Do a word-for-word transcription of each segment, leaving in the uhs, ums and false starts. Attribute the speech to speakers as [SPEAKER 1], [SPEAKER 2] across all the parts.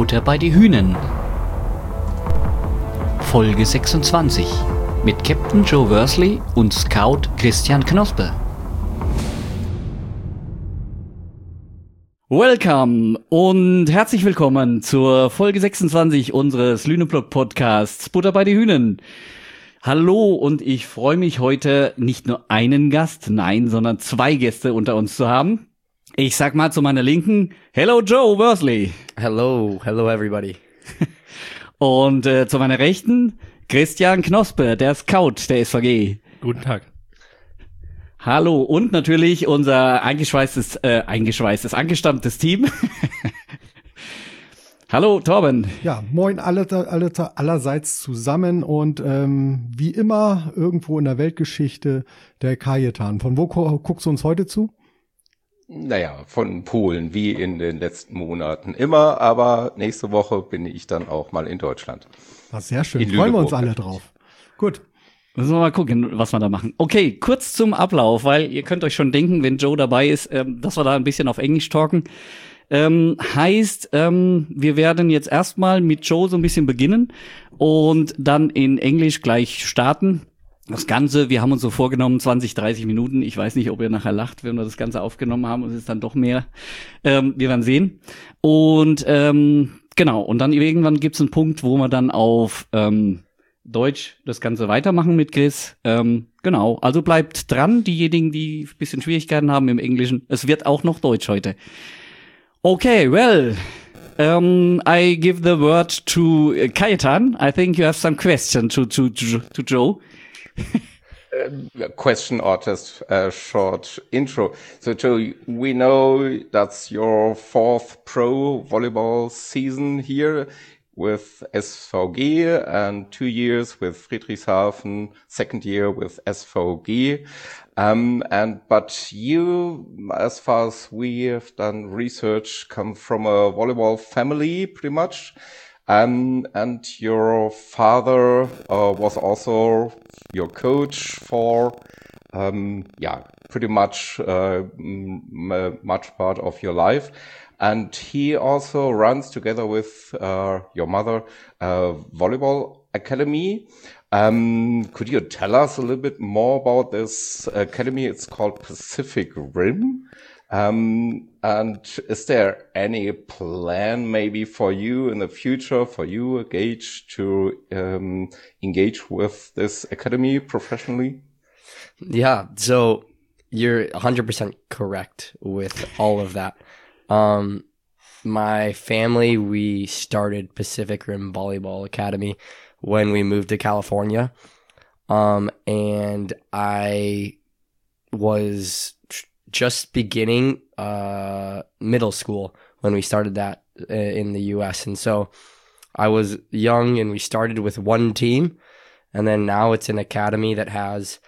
[SPEAKER 1] Butter bei die Hühnen. Folge sechsundzwanzig mit Captain Joe Worsley und Scout Christian Knospe. Welcome und herzlich willkommen zur Folge sechsundzwanzig unseres Lüneblog Podcasts Butter bei die Hühnen. Hallo, und ich freue mich heute nicht nur einen Gast, nein, sondern zwei Gäste unter uns zu haben. Ich sag mal zu meiner Linken, hello Joe Worsley.
[SPEAKER 2] Hello, hello everybody.
[SPEAKER 1] Und äh, zu meiner Rechten, Christian Knospe, der Scout der S V G.
[SPEAKER 3] Guten Tag.
[SPEAKER 1] Hallo, und natürlich unser eingeschweißtes, äh, eingeschweißtes, angestammtes Team. Hallo, Torben.
[SPEAKER 4] Ja, moin alle, alle allerseits zusammen und ähm, wie immer irgendwo in der Weltgeschichte der Kajetan. Von wo gu- guckst du uns heute zu?
[SPEAKER 5] Naja, von Polen, wie in den letzten Monaten immer, aber nächste Woche bin ich dann auch mal in Deutschland.
[SPEAKER 4] War sehr schön,
[SPEAKER 5] In
[SPEAKER 4] freuen wir uns
[SPEAKER 5] Lüneburg
[SPEAKER 4] alle
[SPEAKER 5] natürlich.
[SPEAKER 4] drauf. Gut.
[SPEAKER 1] Müssen wir mal gucken, was wir da machen. Okay, kurz zum Ablauf, weil ihr könnt euch schon denken, wenn Joe dabei ist, ähm, dass wir da ein bisschen auf Englisch talken. Ähm, heißt, ähm, wir werden jetzt erstmal mit Joe so ein bisschen beginnen und dann in Englisch gleich starten. Das Ganze, wir haben uns so vorgenommen, zwanzig, dreißig Minuten. Ich weiß nicht, ob ihr nachher lacht, wenn wir das Ganze aufgenommen haben. Es ist dann doch mehr. Ähm, wir werden sehen. Und ähm, genau, und dann irgendwann gibt's einen Punkt, wo wir dann auf ähm, Deutsch das Ganze weitermachen mit Chris. Ähm, genau, also bleibt dran, diejenigen, die ein bisschen Schwierigkeiten haben im Englischen. Es wird auch noch Deutsch heute. Okay, well, um, I give the word to uh, Kajetan. I think you have some question to to to, to Joe.
[SPEAKER 5] A question or just a short intro. So, Joe, we know that's your fourth pro volleyball season here with S V G and two years with Friedrichshafen, second year with S V G. Um, and, but you, as far as we have done research, come from a volleyball family pretty much. Um, and your father, uh, was also your coach for, um, yeah, pretty much, uh, m- much part of your life. And he also runs together with, uh, your mother, a volleyball academy. Um, could you tell us a little bit more about this academy? It's called Pacific Rim. Um, and is there any plan maybe for you in the future, for you, Gage, to um, engage with this academy professionally?
[SPEAKER 2] Yeah, so you're one hundred percent correct with all of that. Um, my family, we started Pacific Rim Volleyball Academy when we moved to California. Um, and I was tr- just beginning uh, middle school when we started that uh, in the U S. And so I was young and we started with one team. And then now it's an academy that has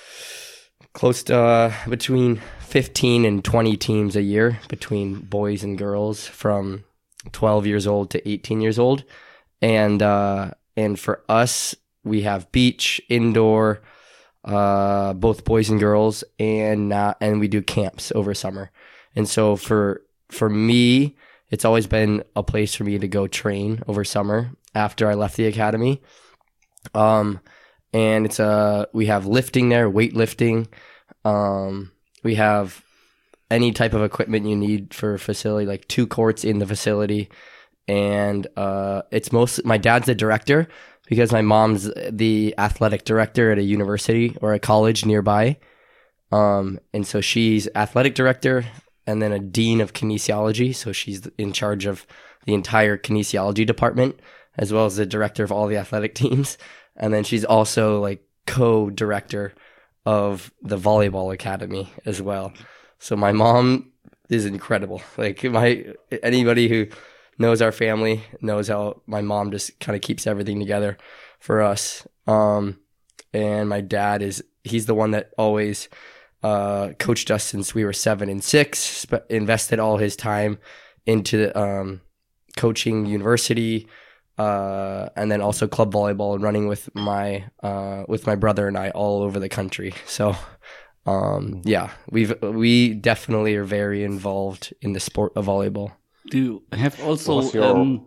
[SPEAKER 2] close to uh, between fifteen and twenty teams a year between boys and girls from twelve years old to eighteen years old. And, uh, and for us, we have beach, indoor, uh, both boys and girls, and, uh, and we do camps over summer. And so for, for me, it's always been a place for me to go train over summer after I left the academy. Um, and it's a, we have lifting there, weightlifting. Um, we have any type of equipment you need for a facility, like two courts in the facility. And, uh, it's mostly, my dad's the director because my mom's the athletic director at a university or a college nearby. Um, and so she's athletic director and then a dean of kinesiology. So she's in charge of the entire kinesiology department as well as the director of all the athletic teams. And then she's also like co-director of the volleyball academy as well. So my mom is incredible. Like my, anybody who knows our family knows how my mom just kind of keeps everything together for us. Um, and my dad is, he's the one that always, uh, coached us since we were seven and six, sp- invested all his time into, um, coaching university, uh, and then also club volleyball and running with my, uh, with my brother and I all over the country. So, um, yeah, we've, we definitely are very involved in the sport of volleyball.
[SPEAKER 1] Do you have also
[SPEAKER 5] What's your-
[SPEAKER 1] um,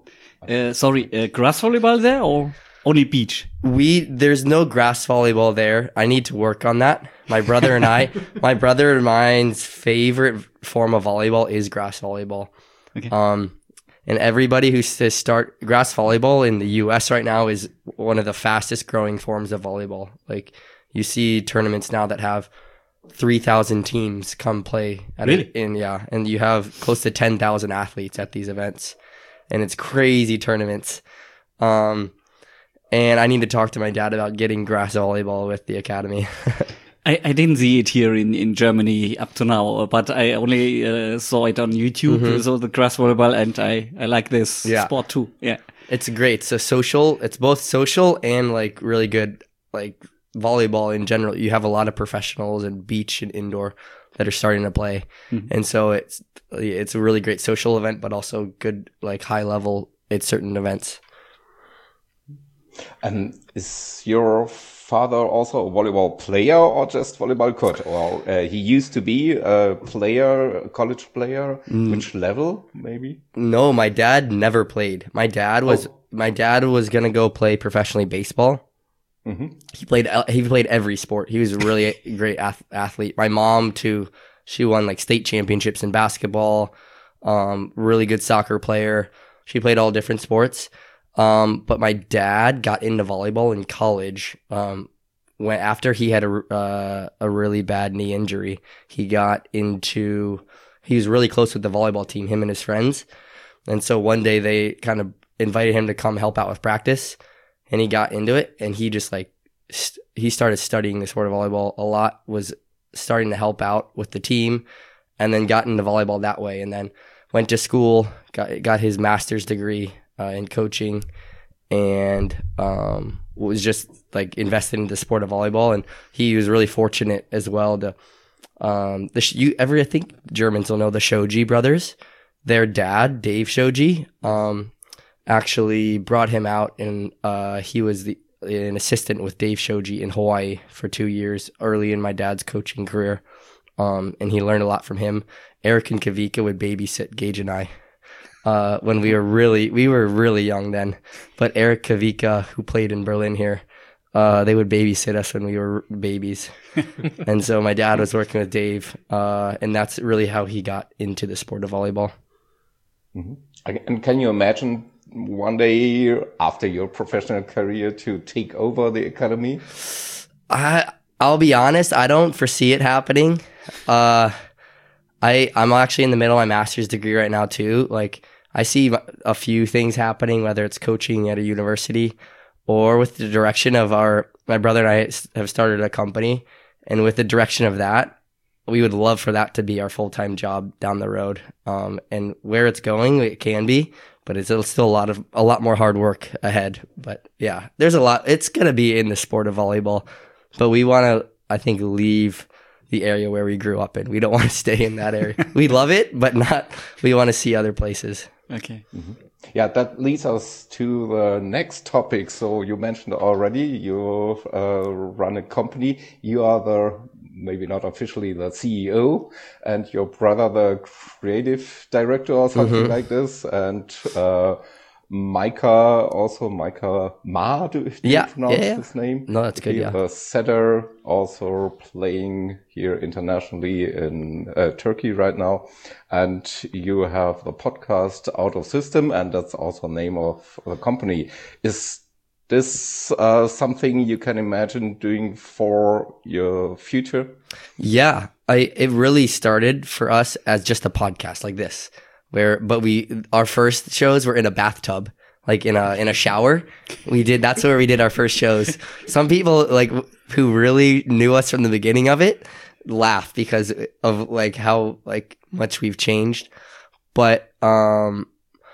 [SPEAKER 1] Uh, sorry, uh, grass volleyball there or only beach?
[SPEAKER 2] We there's no grass volleyball there. I need to work on that. My brother and I, my brother and mine's favorite form of volleyball is grass volleyball.
[SPEAKER 1] Okay.
[SPEAKER 2] Um, and everybody who says start grass volleyball in the U S right now is one of the fastest growing forms of volleyball. Like you see tournaments now that have three thousand teams come play at
[SPEAKER 1] Really?
[SPEAKER 2] it in yeah, and you have close to ten thousand athletes at these events, and it's crazy tournaments. Um, and I need to talk to my dad about getting grass volleyball with the academy.
[SPEAKER 1] I, I didn't see it here in, in Germany up to now, but I only uh, saw it on YouTube,
[SPEAKER 2] Mm-hmm.
[SPEAKER 1] so the grass volleyball, and I, I like this
[SPEAKER 2] Yeah.
[SPEAKER 1] sport too. Yeah.
[SPEAKER 2] It's great. So social, it's both social and like really good, like volleyball in general. You have a lot of professionals and beach and indoor that are starting to play.
[SPEAKER 1] Mhm.
[SPEAKER 2] And so it's, it's a really great social event, but also good, like high level at certain events.
[SPEAKER 5] And is your father also a volleyball player or just volleyball coach? Or uh, he used to be a player, a college player. Which level, maybe?
[SPEAKER 2] No, my dad never played. My dad was,
[SPEAKER 5] Oh.
[SPEAKER 2] my dad was going to go play professionally baseball.
[SPEAKER 5] Hmm.
[SPEAKER 2] He played he played every sport. He was a really great ath- athlete. My mom too. She won like state championships in basketball. Um, really good soccer player. She played all different sports. Um, but my dad got into volleyball in college. Um, when after he had a uh, a really bad knee injury, he got into. He was really close with the volleyball team, him and his friends. And so one day they kind of invited him to come help out with practice. And he got into it, and he just like st- he started studying the sport of volleyball a lot. Was starting to help out with the team, and then got into volleyball that way. And then went to school, got got his master's degree uh, in coaching, and um, was just like invested in the sport of volleyball. And he was really fortunate as well to um, the sh- you every I think Germans will know the Shoji brothers. Their dad, Dave Shoji, um, actually brought him out, and uh, he was the an assistant with Dave Shoji in Hawaii for two years early in my dad's coaching career. Um, and he learned a lot from him. Eric and Kavika would babysit Gage and I uh, when we were really we were really young then. But Eric Kavika, who played in Berlin here, uh, they would babysit us when we were babies. And so my dad was working with Dave, uh, and that's really how he got into the sport of volleyball.
[SPEAKER 5] Mm-hmm. And can you imagine one day after your professional career to take over the academy?
[SPEAKER 2] I I'll be honest, I don't foresee it happening. Uh, I I'm actually in the middle of my master's degree right now too. Like I see a few things happening, whether it's coaching at a university or with the direction of our my brother and I have started a company, and with the direction of that, we would love for that to be our full-time job down the road. Um, and where it's going, it can be, but it's still a lot of a lot more hard work ahead. But yeah, there's a lot. It's gonna be in the sport of volleyball, but we want to, I think, leave the area where we grew up in. We don't want to stay in that area. We love it, but not. We want to see other places.
[SPEAKER 1] Okay.
[SPEAKER 5] Mm-hmm. Yeah, that leads us to the next topic. So you mentioned already you uh, run a company. You are the, maybe not officially the C E O, and your brother the creative director or something
[SPEAKER 2] Mm-hmm.
[SPEAKER 5] like this. And uh, Micah, also Micah Ma, do, do
[SPEAKER 2] Yeah,
[SPEAKER 5] you pronounce
[SPEAKER 2] yeah, yeah.
[SPEAKER 5] his name?
[SPEAKER 2] No, that's good,
[SPEAKER 5] He-
[SPEAKER 2] yeah.
[SPEAKER 5] The setter, also playing here internationally in uh, Turkey right now. And you have the podcast Out of System, and that's also the name of the company. Is this uh, something you can imagine doing for your future?
[SPEAKER 2] Yeah, I it really started for us as just a podcast like this, where but we our first shows were in a bathtub, like in a in a shower. We did that's where we did our first shows. Some people like who really knew us from the beginning of it laugh because of like how like much we've changed. But um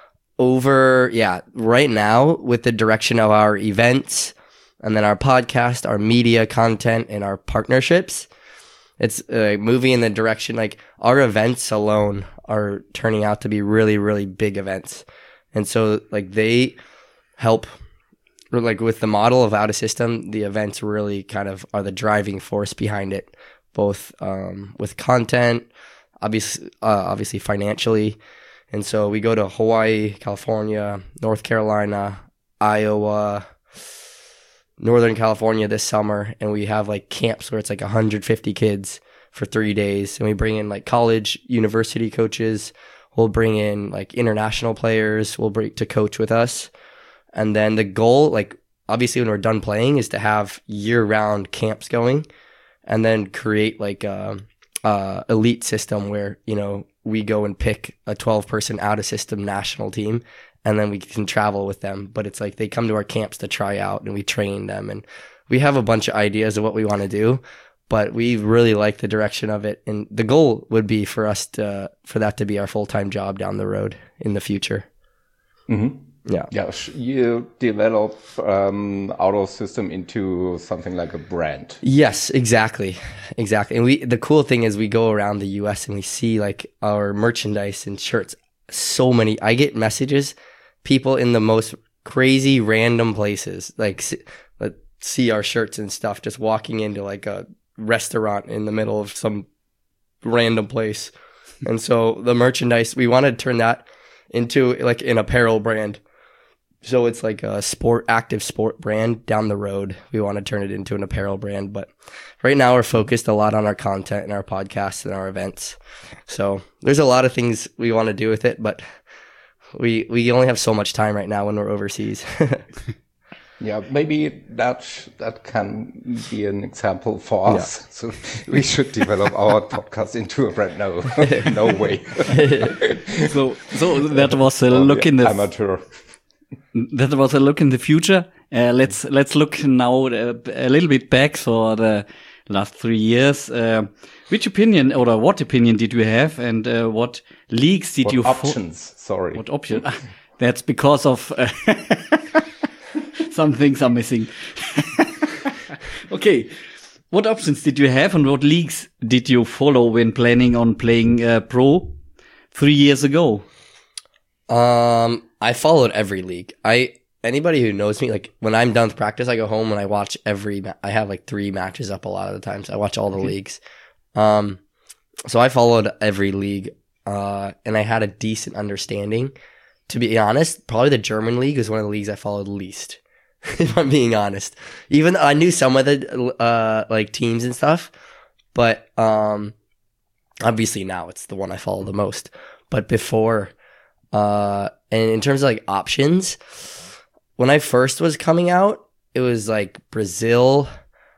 [SPEAKER 2] over yeah, right now with the direction of our events and then our podcast, our media content and our partnerships, it's uh, moving in the direction like our events alone are turning out to be really, really big events. And so like they help like with the model of Out of System, the events really kind of are the driving force behind it, both um, with content, obviously, uh, obviously financially, And so we go to Hawaii, California, North Carolina, Iowa, Northern California this summer, and we have like camps where it's like one hundred fifty kids for three days. And we bring in like college, university coaches. We'll bring in like international players. We'll bring to coach with us. And then the goal, like obviously when we're done playing, is to have year-round camps going, and then create like a, a elite system where, you know, we go and pick a twelve-person out-of-system national team, and then we can travel with them. But it's like they come to our camps to try out, and we train them. And we have a bunch of ideas of what we want to do, but we really like the direction of it. And the goal would be for us to, for that to be our full-time job down the road in the future.
[SPEAKER 5] Mm-hmm.
[SPEAKER 2] Yeah.
[SPEAKER 5] Yeah. You develop um, Auto System into something like a brand.
[SPEAKER 2] Yes, exactly. Exactly. And we, the cool thing is we go around the U S and we see like our merchandise and shirts. So many, I get messages, people in the most crazy random places, like see, see our shirts and stuff, just walking into like a restaurant in the middle of some random place. And so the merchandise, we want to turn that into like an apparel brand. So it's like a sport, active sport brand down the road. We want to turn it into an apparel brand. But right now we're focused a lot on our content and our podcasts and our events. So there's a lot of things we want to do with it, but we we only have so much time right now when we're overseas.
[SPEAKER 5] Yeah, maybe that that can be an example for us. Yeah. So we should develop our podcast into a brand. No, no way.
[SPEAKER 1] so, so that was a oh, look yeah, in the
[SPEAKER 5] amateur.
[SPEAKER 1] That was a look in the future. Uh, let's let's look now uh, a little bit back for the last three years. Uh, which opinion or what opinion did you have, and uh, what leagues did
[SPEAKER 5] what
[SPEAKER 1] you?
[SPEAKER 5] Options. Sorry.
[SPEAKER 1] What options? That's because of. Uh, Some things are missing. Okay. What options did you have, and what leagues did you follow when planning on playing uh, pro three years ago?
[SPEAKER 2] Um, I followed every league. I anybody who knows me, like when I'm done with practice, I go home and I watch every. Ma- I have like three matches up a lot of the times. I watch all the okay. leagues. Um, so I followed every league, uh, and I had a decent understanding. To be honest, probably the German league is one of the leagues I followed least. If I'm being honest, even though I knew some of the uh like teams and stuff, but um obviously now it's the one I follow the most. But before, uh and in terms of like options, when I first was coming out, it was like Brazil,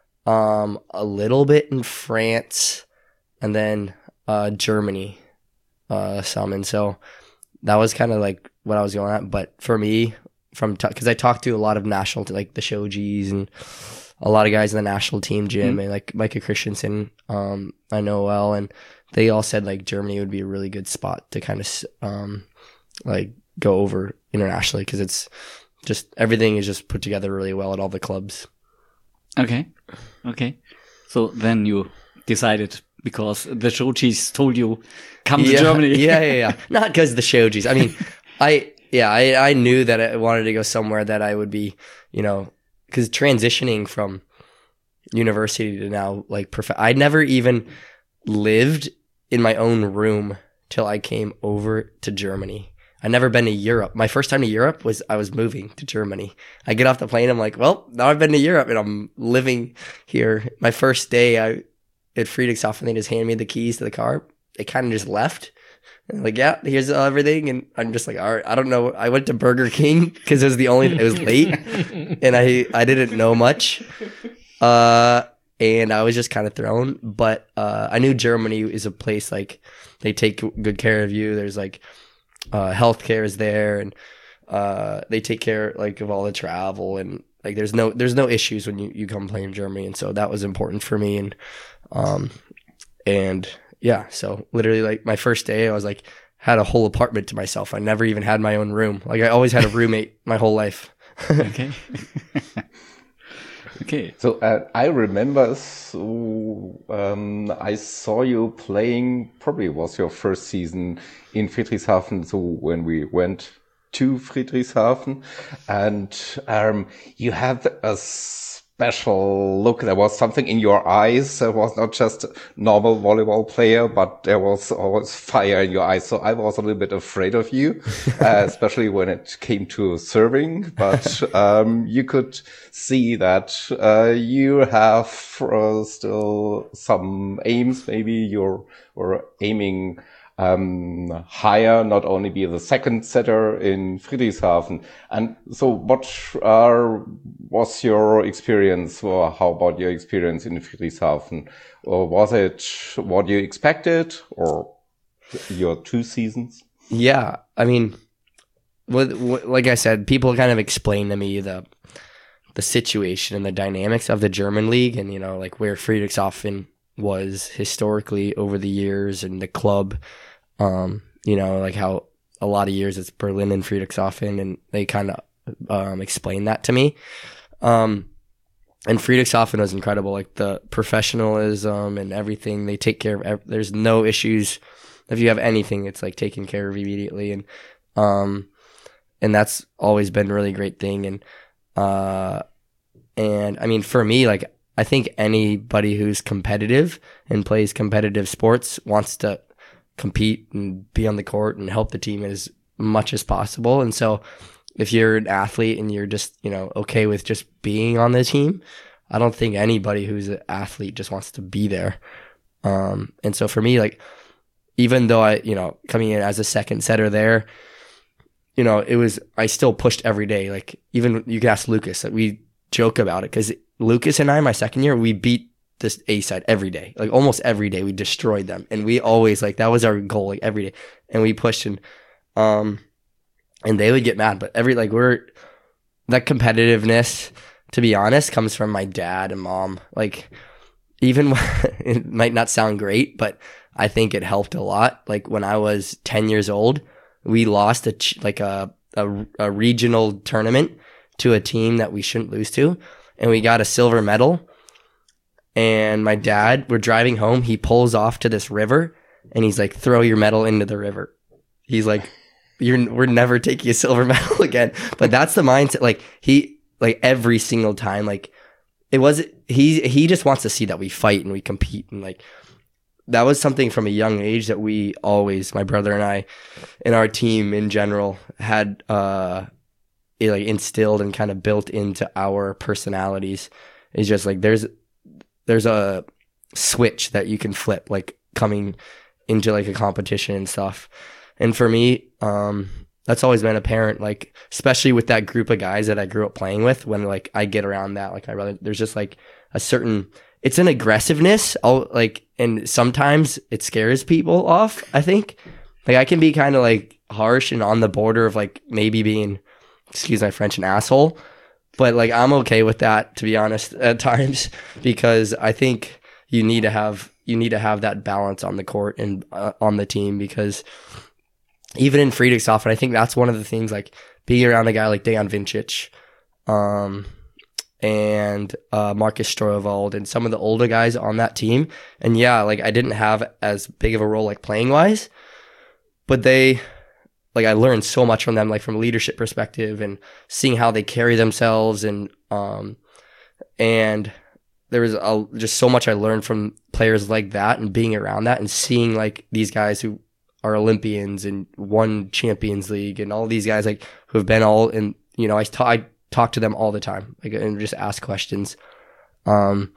[SPEAKER 2] um a little bit in France, and then uh Germany, uh some. And so that was kind of like what I was going at. But for me, from because t- I talked to a lot of national, like the Shojis and a lot of guys in the national team gym, mm-hmm. and like Micah Christensen, um, I know well, and they all said like Germany would be a really good spot to kind of um, like go over internationally, because it's just everything is just put together really well at all the clubs.
[SPEAKER 1] Okay, okay. So then you decided because the Shojis told you come
[SPEAKER 2] yeah,
[SPEAKER 1] to Germany.
[SPEAKER 2] yeah, yeah, yeah. Not because the Shojis. I mean, I. Yeah, I, I knew that I wanted to go somewhere that I would be, you know, because transitioning from university to now, like, prof- I never even lived in my own room till I came over to Germany. I'd never been to Europe. My first time to Europe was I was moving to Germany. I get off the plane, I'm like, well, now I've been to Europe and I'm living here. My first day I at Friedrichshafen, they just handed me the keys to the car. They kind of just left. Like, yeah, here's everything. And I'm just like, all right, I don't know. I went to Burger King because it was the only, it was late and I, I didn't know much. Uh, and I was just kind of thrown, but, uh, I knew Germany is a place like they take good care of you. There's like, uh, healthcare is there, and, uh, they take care like of all the travel, and like, there's no, there's no issues when you, you come play in Germany. And so that was important for me. And, um, and, yeah, so literally like my first day, I was like, had a whole apartment to myself. I never even had my own room. Like I always had a roommate my whole life.
[SPEAKER 1] Okay. Okay.
[SPEAKER 5] So uh, I remember, so, um, I saw you playing, probably it was your first season in Friedrichshafen. So when we went to Friedrichshafen, and um, you had a special look. There was something in your eyes. There was not just a normal volleyball player, but there was always fire in your eyes. So I was a little bit afraid of you, uh, especially when it came to serving. But um, you could see that uh, you have uh, still some aims. Maybe you're were aiming Um, higher, not only be the second setter in Friedrichshafen. And so what are, was your experience, or how about your experience in Friedrichshafen? Or was it what you expected, or your two seasons?
[SPEAKER 2] Yeah, I mean, with, with, like I said, people kind of explain to me the the situation and the dynamics of the German league, and, you know, like where Friedrichshafen was historically over the years, and the club. Um, you know, like how a lot of years it's Berlin and Friedrichshafen, and they kind of um, explained that to me. Um, and Friedrichshafen was incredible, like the professionalism and everything. They take care of, ev- there's no issues. If you have anything, it's like taken care of immediately. And, um, and that's always been a really great thing. And, uh, and I mean, for me, like, I think anybody who's competitive and plays competitive sports wants to compete and be on the court and help the team as much as possible. And so if you're an athlete and you're just, you know, okay with just being on the team, I don't think anybody who's an athlete just wants to be there. Um, and so for me, like, even though I, you know, coming in as a second setter there, you know, it was, I still pushed every day. Like, even you can ask Lucas, like, we joke about it, because Lucas and I, my second year, we beat this A side every day, like almost every day. We destroyed them, and we always, like, that was our goal, like every day, and we pushed, and um and they would get mad, but every, like, we're, that competitiveness, to be honest, comes from my dad and mom. Like, even it might not sound great, but I think it helped a lot. Like, when I was ten years old, we lost a like a a, a regional tournament to a team that we shouldn't lose to, and we got a silver medal. And my dad, we're driving home, he pulls off to this river, and he's like, throw your medal into the river. He's like, you're, we're never taking a silver medal again. But that's the mindset. Like, he, like, every single time, like, it was, he, he just wants to see that we fight and we compete. And, like, that was something from a young age that we always, my brother and I, and our team in general, had, uh, it, like, instilled and kind of built into our personalities. It's just like, there's, there's a switch that you can flip, like, coming into, like, a competition and stuff. And for me, um, that's always been apparent, like, especially with that group of guys that I grew up playing with, when, like, I get around that, like, I rather, there's just, like, a certain, it's an aggressiveness. I'll, like, and sometimes it scares people off, I think. Like, I can be kind of, like, harsh and on the border of, like, maybe being, excuse my French, an asshole. But, like, I'm okay with that, to be honest, at times, because I think you need to have you need to have that balance on the court and uh, on the team. Because even in Friedrichshafen, I think that's one of the things, like, being around a guy like Dejan Vincic, um, and uh, Marcus Strohwald, and some of the older guys on that team. And yeah, like, I didn't have as big of a role, like, playing wise, but they. Like, I learned so much from them, like, from a leadership perspective, and seeing how they carry themselves, and um, and there was a, just so much I learned from players like that, and being around that, and seeing, like, these guys who are Olympians and won Champions League, and all these guys, like, who have been all in, you know, I, ta- I talk to them all the time, like, and just ask questions, um,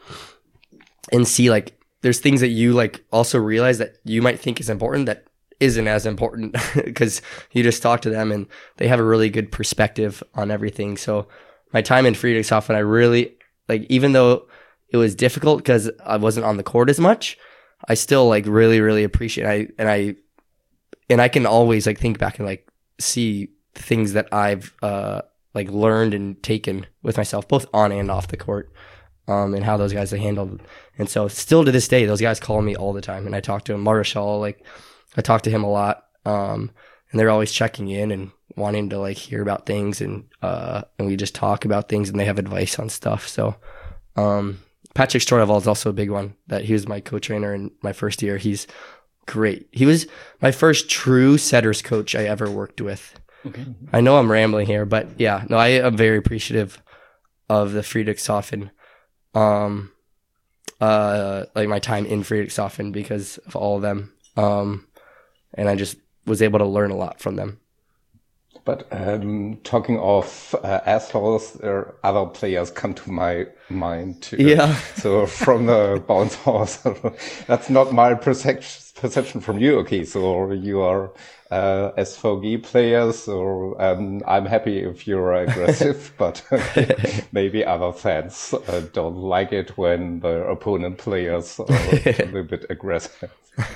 [SPEAKER 2] and see, like, there's things that you, like, also realize that you might think is important that isn't as important, because you just talk to them and they have a really good perspective on everything. So my time in Friedrichshafen, I really, like, even though it was difficult because I wasn't on the court as much, I still, like, really, really appreciate it. I, and I, and I can always, like, think back and, like, see things that I've, uh, like, learned and taken with myself, both on and off the court, um, and how those guys have handled. And so still to this day, those guys call me all the time, and I talk to them. Marshall, like, I talk to him a lot, um, and they're always checking in and wanting to, like, hear about things, and uh, and we just talk about things, and they have advice on stuff. So, um, Patrick Strohwald is also a big one. That he was my co-trainer in my first year. He's great. He was my first true setters coach I ever worked with. Okay. I know I'm rambling here, but yeah, no, I am very appreciative of the Friedrichshafen um, uh, like my time in Friedrichshafen because of all of them. Um, and I just was able to learn a lot from them.
[SPEAKER 5] But um, talking of uh, assholes, there are other players come to my mind too.
[SPEAKER 2] Yeah.
[SPEAKER 5] So from the bounce house, that's not my perception perception from you. Okay, so you are uh, S V G players, so um, I'm happy if you're aggressive, but maybe other fans uh, don't like it when the opponent players are a little bit aggressive.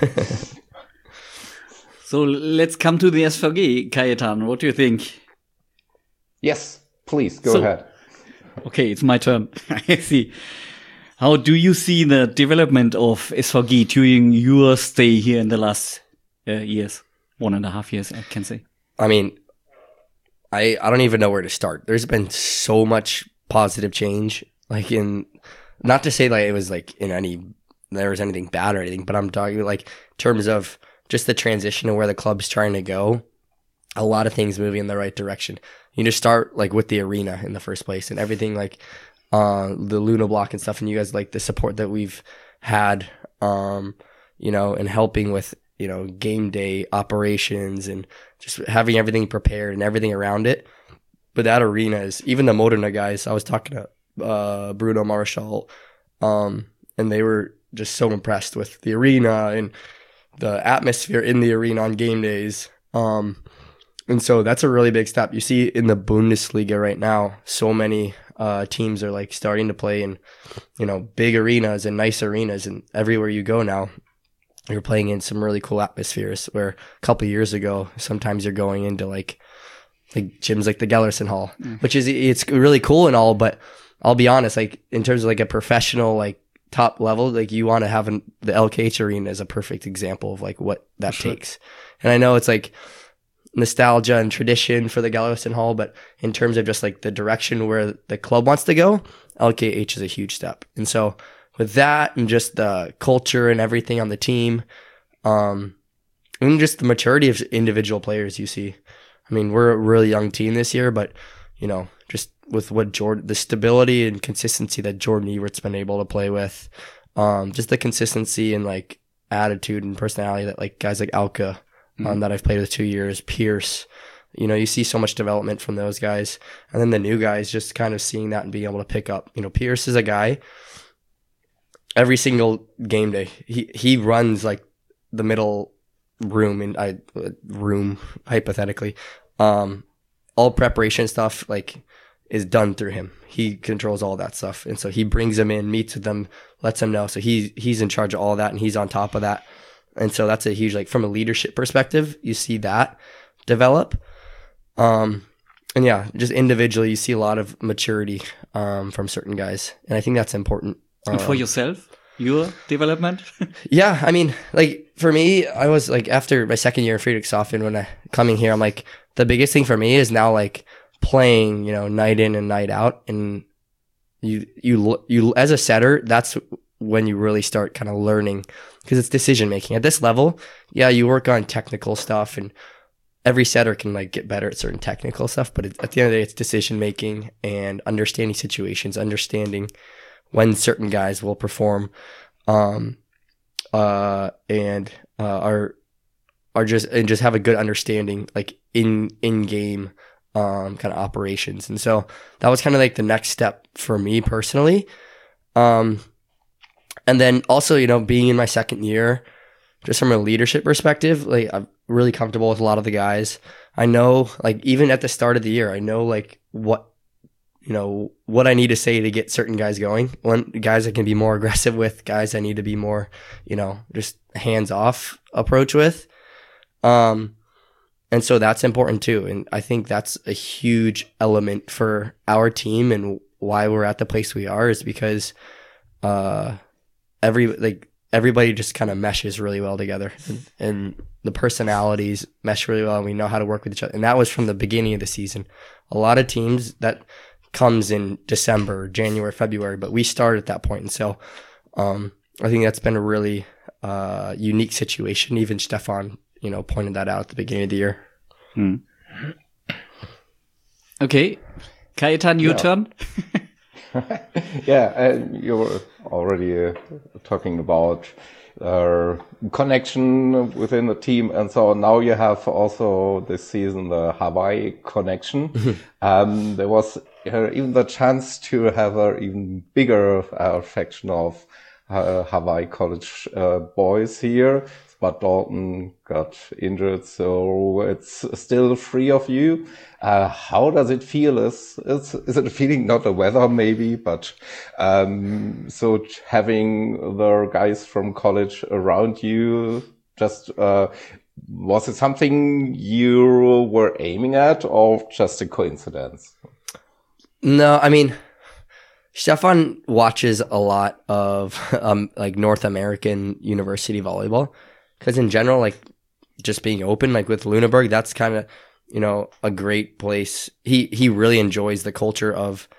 [SPEAKER 1] So let's come to the S V G, Kajetan. What do you think?
[SPEAKER 5] Yes, please, go
[SPEAKER 1] So-
[SPEAKER 5] ahead.
[SPEAKER 1] Okay, it's my turn. I see. How do you see the development of S V G during your stay here in the last uh, years? One and a half years, I can say.
[SPEAKER 2] I mean, I I don't even know where to start. There's been so much positive change. Like in, not to say like it was like in any, there was anything bad or anything, but I'm talking like in terms of just the transition and where the club's trying to go. A lot of things moving in the right direction. You just start like with the arena in the first place and everything like uh, the Luna block and stuff. And you guys like the support that we've had, um, you know, and helping with, you know, game day operations and just having everything prepared and everything around it. But that arena is, even the Modena guys, I was talking to uh, Bruno Marshall, um, and they were just so impressed with the arena and the atmosphere in the arena on game days. Um, and so that's a really big step. You see in the Bundesliga right now, so many uh, teams are like starting to play in, you know, big arenas and nice arenas, and everywhere you go now, you're playing in some really cool atmospheres where a couple of years ago, sometimes you're going into like, like gyms like the Gellerson Hall, mm. which is, it's really cool and all, but I'll be honest, like in terms of like a professional, like top level, like you want to have an, the L K H arena is a perfect example of like what that sure. takes. And I know it's like nostalgia and tradition for the Gellerson Hall, but in terms of just like the direction where the club wants to go, L K H is a huge step. And so with that and just the culture and everything on the team, um, and just the maturity of individual players you see. I mean, we're a really young team this year, but, you know, just with what Jordan, the stability and consistency that Jordan Evert's been able to play with, um, just the consistency and like attitude and personality that like guys like Alka, um, mm-hmm. that I've played with two years, Pierce, you know, you see so much development from those guys. And then the new guys, just kind of seeing that and being able to pick up, you know, Pierce is a guy, every single game day, he, he runs like the middle room and I room hypothetically, um, all preparation stuff like is done through him. He controls all that stuff. And so he brings them in, meets with them, lets them know. So he, he's in charge of all that and he's on top of that. And so that's a huge, like from a leadership perspective, you see that develop. Um, and yeah, just individually, you see a lot of maturity, um, from certain guys. And I think that's important.
[SPEAKER 1] And for yourself, your development?
[SPEAKER 2] Yeah, I mean, like for me, I was like after my second year in Friedrichshafen, when I coming here, I'm like the biggest thing for me is now like playing, you know, night in and night out, and you you you as a setter, that's when you really start kind of learning because it's decision making at this level. Yeah, you work on technical stuff, and every setter can like get better at certain technical stuff, but it, at the end of the day, it's decision making and understanding situations, understanding when certain guys will perform, um, uh, and, uh, are, are just, and just have a good understanding, like in, in game, um, kind of operations. And so that was kind of like the next step for me personally. Um, and then also, you know, being in my second year, just from a leadership perspective, like I'm really comfortable with a lot of the guys. I know, like, even at the start of the year, I know like what, you know, what I need to say to get certain guys going. One, guys I can be more aggressive with, guys I need to be more, you know, just hands-off approach with. Um, and so that's important too. And I think that's a huge element for our team and why we're at the place we are is because, uh, every, like, everybody just kind of meshes really well together and, and the personalities mesh really well and we know how to work with each other. And that was from the beginning of the season. A lot of teams that comes in December, January, February, but we started at that point. And so, um, I think that's been a really, uh, unique situation. Even Stefan, you know, pointed that out at the beginning of the year.
[SPEAKER 1] Hmm. Okay. Kajetan, your
[SPEAKER 5] yeah.
[SPEAKER 1] turn.
[SPEAKER 5] Yeah, and you were already uh, talking about uh, connection within the team, and so now you have also this season the Hawaii connection. um, there was uh, even the chance to have an even bigger uh, faction of uh, Hawaii College uh, boys here, but Dalton got injured, so it's still three of you. Uh, how does it feel? Is, is, is it a feeling, not the weather maybe, but, um, so having the guys from college around you, just, uh, was it something you were aiming at or just a coincidence?
[SPEAKER 2] No, I mean, Stefan watches a lot of, um, like North American university volleyball. Cause in general, like just being open, like with Lüneburg, that's kind of, you know, a great place. He, he really enjoys the culture of,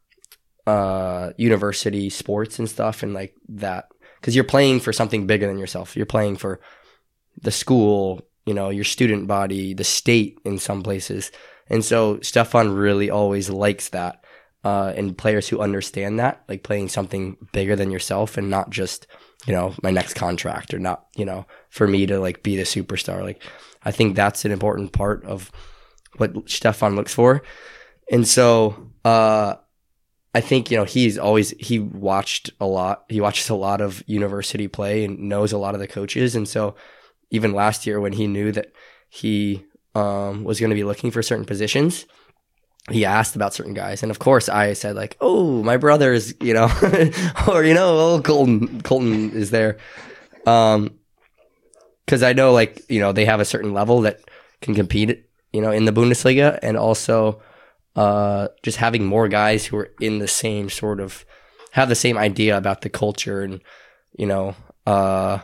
[SPEAKER 2] uh, university sports and stuff and like that. Cause you're playing for something bigger than yourself. You're playing for the school, you know, your student body, the state in some places. And so Stefan really always likes that. Uh, and players who understand that, like playing something bigger than yourself and not just, you know, my next contract or not, you know, for me to like be the superstar. Like, I think that's an important part of what Stefan looks for. And so, uh, I think, you know, he's always, he watched a lot, he watches a lot of university play and knows a lot of the coaches. And so even last year when he knew that he, um, was going to be looking for certain positions, he asked about certain guys. And of course I said like, oh, my brother is, you know, or, you know, oh, Colton, Colton is there. Um, cause I know like, you know, they have a certain level that can compete, you know, in the Bundesliga, and also, uh, just having more guys who are in the same sort of, have the same idea about the culture and, you know, uh,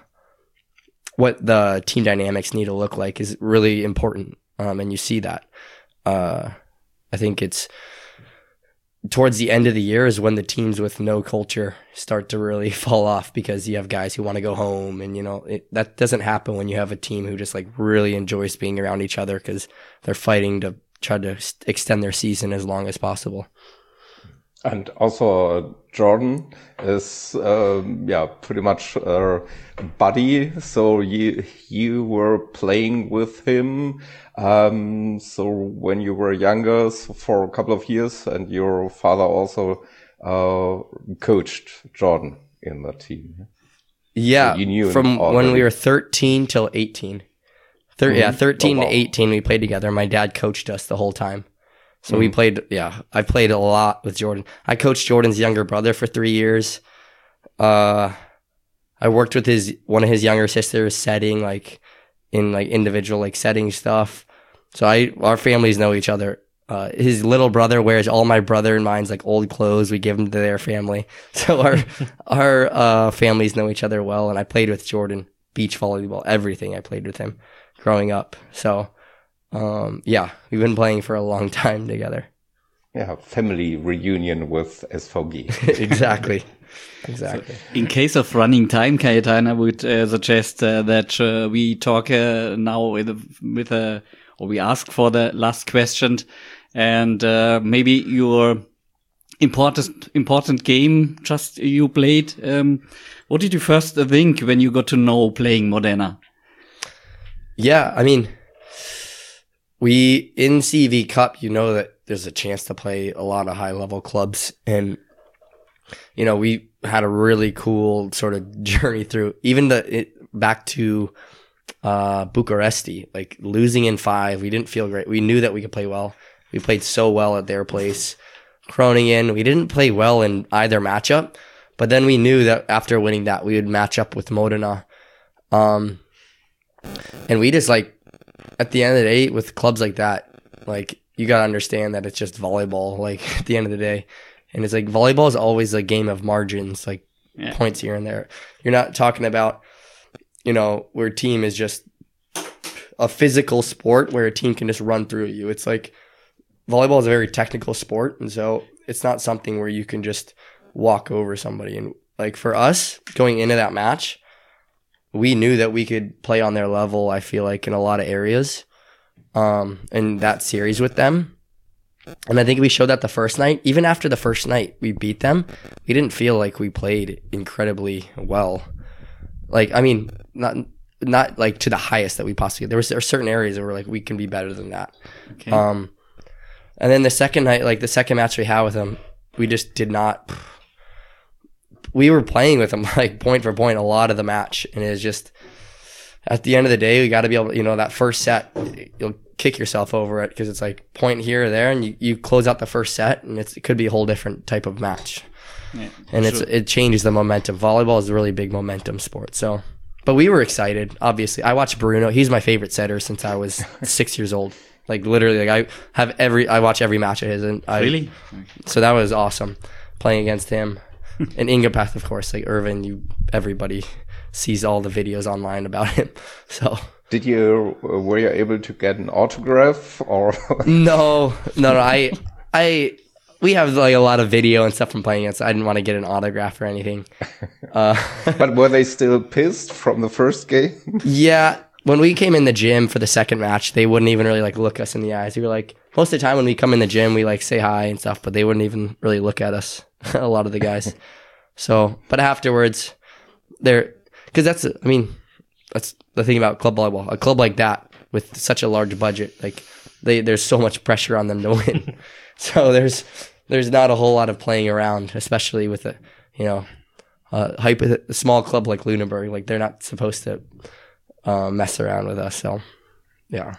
[SPEAKER 2] what the team dynamics need to look like is really important. Um, and you see that, uh, I think it's towards the end of the year is when the teams with no culture start to really fall off, because you have guys who want to go home, and you know it, that doesn't happen when you have a team who just like really enjoys being around each other because they're fighting to try to extend their season as long as possible.
[SPEAKER 5] And also uh, Jordan is, um, yeah, pretty much a buddy. So you, you were playing with him. Um, so when you were younger, so for a couple of years, and your father also, uh, coached Jordan in the team.
[SPEAKER 2] Yeah.
[SPEAKER 5] So you knew
[SPEAKER 2] from when we were thirteen till eighteen. Thir-
[SPEAKER 5] mm-hmm.
[SPEAKER 2] Yeah. thirteen
[SPEAKER 5] oh, wow.
[SPEAKER 2] to eighteen, we played together. My dad coached us the whole time. So
[SPEAKER 5] mm.
[SPEAKER 2] we played, yeah, I played a lot with Jordan. I coached Jordan's younger brother for three years. Uh, I worked with his, one of his younger sisters setting, like, in, like, individual, like, setting stuff. So I, our families know each other. Uh, his little brother wears all my brother and mine's, like, old clothes. We give them to their family. So our, our, uh, families know each other well. And I played with Jordan, beach volleyball, everything I played with him growing up. So, Um, yeah, we've been playing for a long time together.
[SPEAKER 5] Yeah, family reunion with S V G.
[SPEAKER 2] Exactly. Exactly.
[SPEAKER 1] So in case of running time, Kajetan, I would uh, suggest uh, that uh, we talk uh, now with a, with a, or we ask for the last question, and uh, maybe your important important game just you played. Um, what did you first think when you got to know playing Modena?
[SPEAKER 2] Yeah, I mean, we, in C V Cup, you know that there's a chance to play a lot of high-level clubs. And, you know, we had a really cool sort of journey through, even the it, back to uh, Bucharesti, like losing in five. We didn't feel great. We knew that we could play well. We played so well at their place. Groningen, we didn't play well in either matchup. But then we knew that after winning that, we would match up with Modena. Um, and we just like, at the end of the day, with clubs like that, like, you gotta understand that it's just volleyball, like, at the end of the day. And it's like, volleyball is always a game of margins, like, yeah. points here and there. You're not talking about, you know, where a team is just a physical sport where a team can just run through you. It's like, volleyball is a very technical sport, and so it's not something where you can just walk over somebody. And, like, for us, going into that match, we knew that we could play on their level, I feel like, in a lot of areas. Um, in that series with them. And I think we showed that the first night. Even after the first night we beat them, we didn't feel like we played incredibly well. Like, I mean, not not like to the highest that we possibly could. There was there were certain areas where we're like, we can be better than that.
[SPEAKER 1] Okay.
[SPEAKER 2] Um, and then the second night, like the second match we had with them, we just did not. We were playing with them like point for point a lot of the match, and it was just at the end of the day, we got to be able to, you know, that first set, you'll kick yourself over it because it's like point here or there, and you, you close out the first set, and it's, it could be a whole different type of match. Yeah, and it's sure. It changes the momentum. Volleyball is a really big momentum sport. So, but we were excited. Obviously, I watched Bruno. He's my favorite setter since I was six years old. Like literally, like I have every, I watch every match of his. And I,
[SPEAKER 1] really?
[SPEAKER 2] So that was awesome playing against him. And Ingepath, of course, like Irvin. You, everybody sees all the videos online about him. So.
[SPEAKER 5] Did you were you able to get an autograph or?
[SPEAKER 2] no, no, no. I, I. We have like a lot of video and stuff from playing it, so I didn't want to get an autograph or anything. Uh,
[SPEAKER 5] but were they still pissed from the first game?
[SPEAKER 2] Yeah. When we came in the gym for the second match, they wouldn't even really like look us in the eyes. We were like, most of the time when we come in the gym, we like say hi and stuff, but they wouldn't even really look at us. A lot of the guys. So, but afterwards, they're, cause that's, I mean, that's the thing about club volleyball. A club like that with such a large budget, like they, there's so much pressure on them to win. So there's there's not a whole lot of playing around, especially with a you know a, hyper, a small club like Lunenburg. Like they're not supposed to uh, mess around with us. So yeah.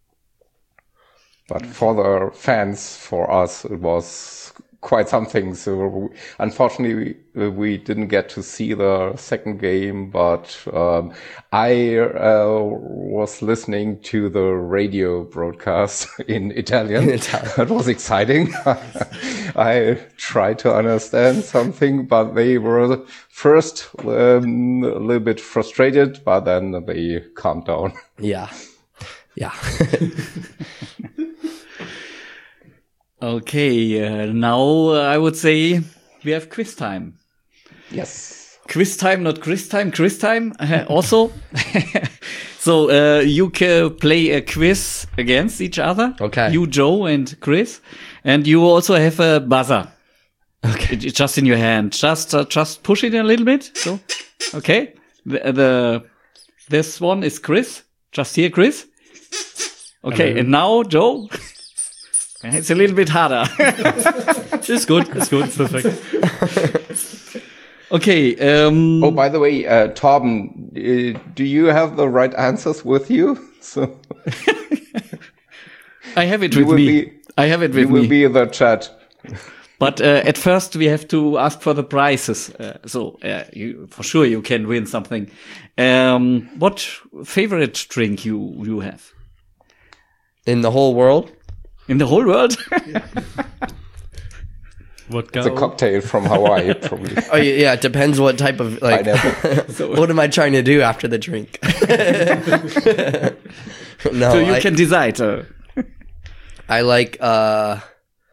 [SPEAKER 5] But for the fans, for us, it was quite something. So unfortunately, we, we didn't get to see the second game, but um, I uh, was listening to the radio broadcast in Italian. In Italian. That was exciting. I tried to understand something, but they were first um, a little bit frustrated, but then they calmed down.
[SPEAKER 2] Yeah. Yeah.
[SPEAKER 1] Okay, uh, now uh, I would say we have quiz time.
[SPEAKER 5] Yes.
[SPEAKER 1] Quiz time, not quiz time, quiz time uh, also. So uh, you can play a quiz against each other.
[SPEAKER 2] Okay.
[SPEAKER 1] You, Joe, and Chris. And you also have a buzzer.
[SPEAKER 2] Okay.
[SPEAKER 1] It, just in your hand. Just uh, just push it a little bit. So, okay. The, the This one is Chris. Just here, Chris. Okay, Hello. And now, Joe. It's a little bit harder.
[SPEAKER 3] It's good. It's good. It's perfect.
[SPEAKER 1] Okay. Um,
[SPEAKER 5] oh, by the way, uh, Torben, uh, do you have the right answers with you? So
[SPEAKER 1] I have it with me. Be, I have it with
[SPEAKER 5] you
[SPEAKER 1] me.
[SPEAKER 5] You will be in the chat.
[SPEAKER 1] But uh, at first, we have to ask for the prizes. Uh, so uh, you, for sure, you can win something. Um, what favorite drink you you have
[SPEAKER 2] in the whole world?
[SPEAKER 1] In the whole world?
[SPEAKER 3] What
[SPEAKER 5] it's a cocktail from Hawaii, probably.
[SPEAKER 2] Oh yeah, it depends what type of like. So, what am I trying to do after the drink? No,
[SPEAKER 1] so you
[SPEAKER 2] I,
[SPEAKER 1] can decide. Uh.
[SPEAKER 2] I like. uh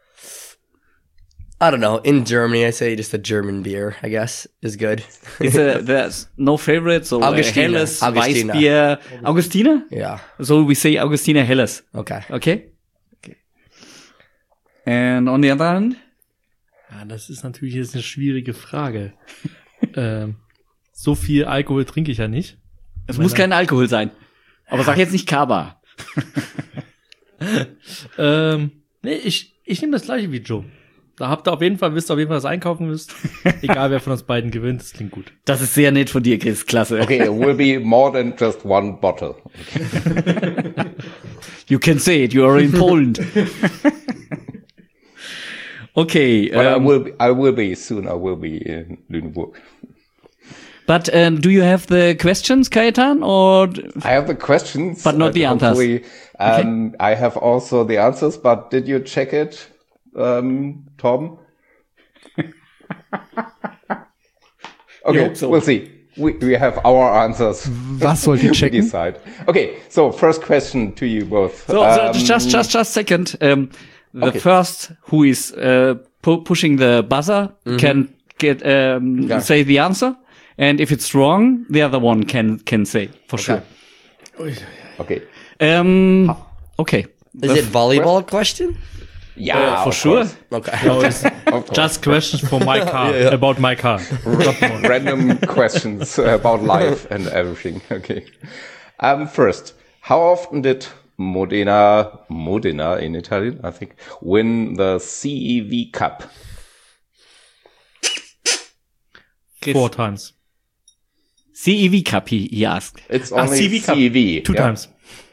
[SPEAKER 2] I don't know. In Germany, I say just a German beer. I guess is good.
[SPEAKER 1] It's a, there's no favorite. So
[SPEAKER 2] Augustiner.
[SPEAKER 1] Uh, Helles,
[SPEAKER 2] Augustiner.
[SPEAKER 1] Weissbier, Augustiner.
[SPEAKER 2] Yeah.
[SPEAKER 1] So we say Augustiner Helles.
[SPEAKER 2] Okay.
[SPEAKER 1] Okay. And on the other hand?
[SPEAKER 3] Ja, das ist natürlich jetzt eine schwierige Frage. ähm, so viel Alkohol trinke ich ja nicht.
[SPEAKER 1] Es muss kein Alkohol sein. Aber sag jetzt nicht Kaba.
[SPEAKER 3] ähm, nee, ich, ich nehme das gleiche wie Joe. Da habt ihr auf jeden Fall, wisst ihr auf jeden Fall, was einkaufen müsst. Egal, wer von uns beiden gewinnt, das klingt gut.
[SPEAKER 1] Das ist sehr nett von dir, Chris. Klasse.
[SPEAKER 5] Okay, it will be more than just one bottle.
[SPEAKER 1] You can say it. You are in Poland. Okay.
[SPEAKER 5] But
[SPEAKER 1] um,
[SPEAKER 5] I will be, I will be soon. I will be in Lüneburg.
[SPEAKER 1] But um, do you have the questions, Kajetan, or?
[SPEAKER 5] I have the questions.
[SPEAKER 1] But not the answers.
[SPEAKER 5] Um, okay. I have also the answers, but did you check it, um, Tom? Okay, so. We'll see. We, we have our answers.
[SPEAKER 4] Was sollt ihr checken?
[SPEAKER 5] Decide. Okay, so first question to you both.
[SPEAKER 1] So,
[SPEAKER 5] um,
[SPEAKER 1] so just, just, just second. Um, the
[SPEAKER 5] okay.
[SPEAKER 1] first who is uh, pu- pushing the buzzer mm-hmm. can get um, yeah. say the answer, and if it's wrong, the other one can can say for
[SPEAKER 5] okay.
[SPEAKER 1] sure.
[SPEAKER 5] Okay.
[SPEAKER 1] Um. Okay.
[SPEAKER 2] Is it volleyball question?
[SPEAKER 5] Yeah,
[SPEAKER 1] for
[SPEAKER 5] of
[SPEAKER 1] sure.
[SPEAKER 5] course.
[SPEAKER 2] Okay.
[SPEAKER 3] No, it's
[SPEAKER 5] Of course.
[SPEAKER 3] just questions for my car, about my car. Not more.
[SPEAKER 5] Random questions about life and everything. Okay. Um, first, how often did Modena, Modena in Italian, I think, win the C E V Cup?
[SPEAKER 1] Chris.
[SPEAKER 3] Four times.
[SPEAKER 1] C E V Cup, he, he asked.
[SPEAKER 5] It's
[SPEAKER 3] Ah,
[SPEAKER 5] only
[SPEAKER 3] C V Cup.
[SPEAKER 5] C E V.
[SPEAKER 3] Two
[SPEAKER 5] yeah.
[SPEAKER 3] times.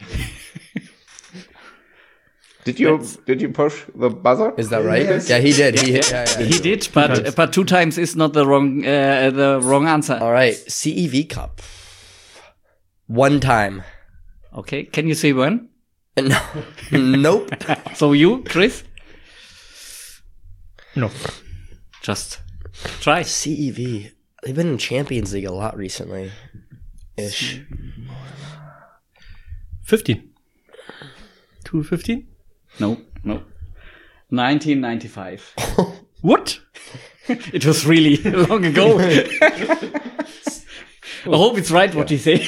[SPEAKER 5] Did you did you push the buzzer?
[SPEAKER 2] Is that right? Yeah, he did. He hit. Yeah, yeah.
[SPEAKER 1] He did, but but two times is not the wrong uh, the wrong answer.
[SPEAKER 2] All right. C E V Cup. One time.
[SPEAKER 1] Okay, can you say when?
[SPEAKER 2] No. Nope.
[SPEAKER 1] So you, Chris,
[SPEAKER 3] No.
[SPEAKER 1] just try.
[SPEAKER 2] C E V. They've been in Champions League a lot recently. Ish.
[SPEAKER 3] Fifteen. Two fifteen.
[SPEAKER 1] No, no. nineteen ninety-five. What? It was really long ago. I hope it's right what you say.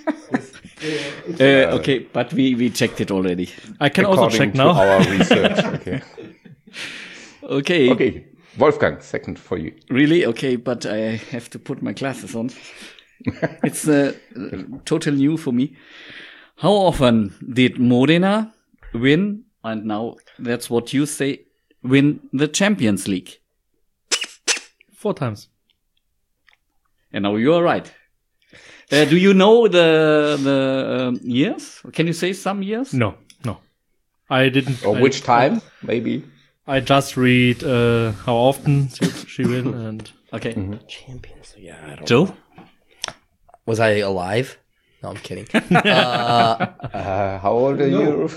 [SPEAKER 1] uh, okay, but we, we checked it already.
[SPEAKER 3] I can also
[SPEAKER 5] According
[SPEAKER 3] check
[SPEAKER 5] to
[SPEAKER 3] now.
[SPEAKER 5] our research. Okay.
[SPEAKER 1] Okay.
[SPEAKER 5] Okay. Wolfgang, second for you.
[SPEAKER 1] Really? Okay, but I have to put my glasses on. It's uh, total new for me. How often did Modena win, and now that's what you say, win the Champions League?
[SPEAKER 3] Four times.
[SPEAKER 1] And now you are right. Uh, do you know the the um, years? Can you say some years?
[SPEAKER 3] No, no. I didn't.
[SPEAKER 5] Or
[SPEAKER 3] I,
[SPEAKER 5] which time? Maybe.
[SPEAKER 3] I just read uh, how often she win and
[SPEAKER 1] Okay.
[SPEAKER 2] Champions League. Yeah, I don't
[SPEAKER 1] Joe?
[SPEAKER 2] Was I alive? No, I'm kidding.
[SPEAKER 5] Uh, how old are you?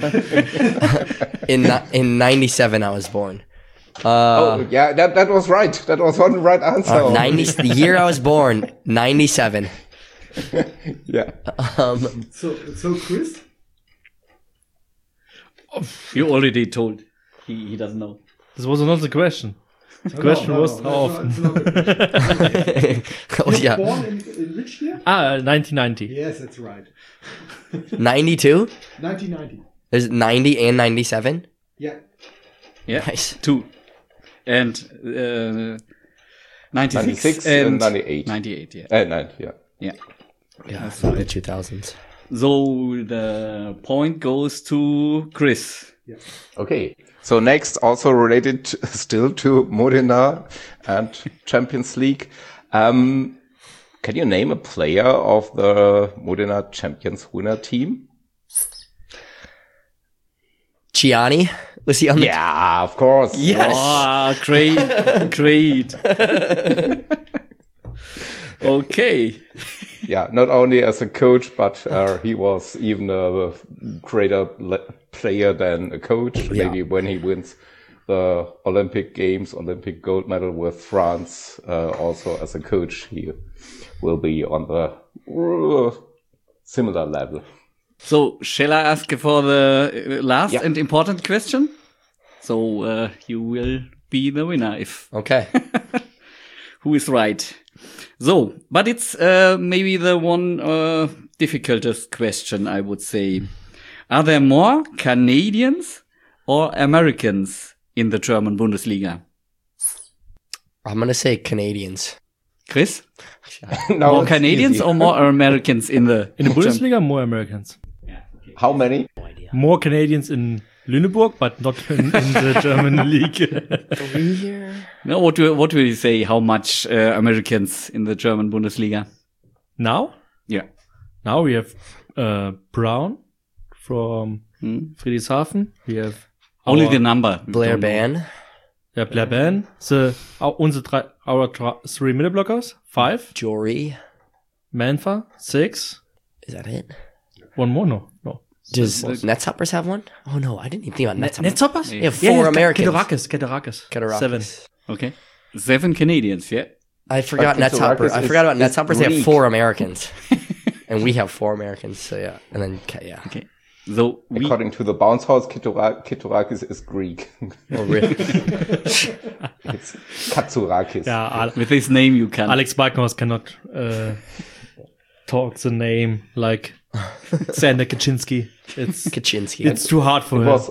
[SPEAKER 2] In ni- in ninety-seven, I was born. Uh,
[SPEAKER 5] Oh, yeah, that that was right. That was one right answer.
[SPEAKER 2] uh, ninety. The year I was born, ninety-seven.
[SPEAKER 5] Yeah.
[SPEAKER 2] Um,
[SPEAKER 4] So, so Chris?
[SPEAKER 1] You already told. He, he doesn't know.
[SPEAKER 3] this was not the question. The question was how often.
[SPEAKER 2] oh yeah,
[SPEAKER 4] Born in, in which year?
[SPEAKER 3] Ah, nineteen ninety.
[SPEAKER 4] Yes, that's right.
[SPEAKER 2] ninety-two.
[SPEAKER 4] nineteen ninety.
[SPEAKER 2] There's ninety and ninety-seven.
[SPEAKER 4] Yeah.
[SPEAKER 1] Yeah.
[SPEAKER 2] Nice.
[SPEAKER 1] Two. And uh, ninety-six
[SPEAKER 5] ninety-six
[SPEAKER 1] and,
[SPEAKER 5] and ninety-eight.
[SPEAKER 1] ninety-eight, yeah.
[SPEAKER 5] Uh, nine, yeah.
[SPEAKER 1] Yeah.
[SPEAKER 2] Yeah, the two thousands.
[SPEAKER 1] So the point goes to Chris.
[SPEAKER 5] Okay. So next, also related to, still to Modena and Champions League. Um, can you name a player of the Modena Champions winner team?
[SPEAKER 2] Gianni, was he on the?
[SPEAKER 5] Yeah, of course.
[SPEAKER 2] Yes.
[SPEAKER 1] Ah, great, great. Okay.
[SPEAKER 5] Yeah, not only as a coach, but uh, he was even a greater le- player than a coach.
[SPEAKER 2] Yeah.
[SPEAKER 5] Maybe when he wins the Olympic Games, Olympic gold medal with France, uh, also as a coach, he will be on the uh, similar level.
[SPEAKER 1] So shall I ask for the uh, last
[SPEAKER 5] Yeah.
[SPEAKER 1] and important question? So uh, you will be the winner if
[SPEAKER 2] Okay.
[SPEAKER 1] who is right. So, but it's uh, maybe the one uh, difficultest question, I would say. Are there more Canadians or Americans in the German Bundesliga?
[SPEAKER 2] I'm gonna say Canadians.
[SPEAKER 1] Chris?
[SPEAKER 5] Now
[SPEAKER 1] More
[SPEAKER 5] it's
[SPEAKER 1] Canadians
[SPEAKER 5] easy.
[SPEAKER 1] or more Americans in the
[SPEAKER 3] In the Bundesliga, more Americans.
[SPEAKER 5] How many?
[SPEAKER 3] More Canadians in Lüneburg, but not in, in the German league.
[SPEAKER 1] No, what do what will you say? How much uh, Americans in the German Bundesliga?
[SPEAKER 3] Now?
[SPEAKER 1] Yeah.
[SPEAKER 3] Now we have uh, Brown from
[SPEAKER 1] Hmm.
[SPEAKER 3] Friedrichshafen. We have
[SPEAKER 1] Only
[SPEAKER 3] our-
[SPEAKER 1] the number. we
[SPEAKER 2] Blair
[SPEAKER 1] don't know.
[SPEAKER 2] Ban.
[SPEAKER 3] Yeah, Blair Ban. The, our, unsere drei, our tra- three middle blockers. Five.
[SPEAKER 2] Jory.
[SPEAKER 3] Manfa. Six.
[SPEAKER 2] Is that it?
[SPEAKER 3] One more? No. No.
[SPEAKER 2] Does Netzhoppers have one? Oh no, I didn't even think about Netzhoppers.
[SPEAKER 3] Netzhoppers?
[SPEAKER 2] They have four Americans.
[SPEAKER 3] Keturakis. Keturakis.
[SPEAKER 2] Keturakis.
[SPEAKER 3] Seven.
[SPEAKER 1] Okay. Seven Canadians, yeah.
[SPEAKER 2] I forgot
[SPEAKER 5] But
[SPEAKER 2] Netzhopper.
[SPEAKER 5] Keturakis
[SPEAKER 2] I
[SPEAKER 5] is-
[SPEAKER 2] forgot about
[SPEAKER 5] is
[SPEAKER 2] Netzhoppers. They have
[SPEAKER 5] Greek.
[SPEAKER 2] four Americans, and we have four Americans. So yeah, and then Ke- yeah.
[SPEAKER 1] Okay. So we
[SPEAKER 5] According to the bounce house, Ketura- Keturakis is Greek.
[SPEAKER 2] Oh really?
[SPEAKER 5] It's Katsurakis.
[SPEAKER 3] Yeah, Al-
[SPEAKER 1] with this name you can.
[SPEAKER 3] Alex Balkenhorst cannot uh, talk the name like Sander Kaczynski. It's
[SPEAKER 2] Kaczynski.
[SPEAKER 3] it's too hard for
[SPEAKER 5] It
[SPEAKER 3] him.
[SPEAKER 5] was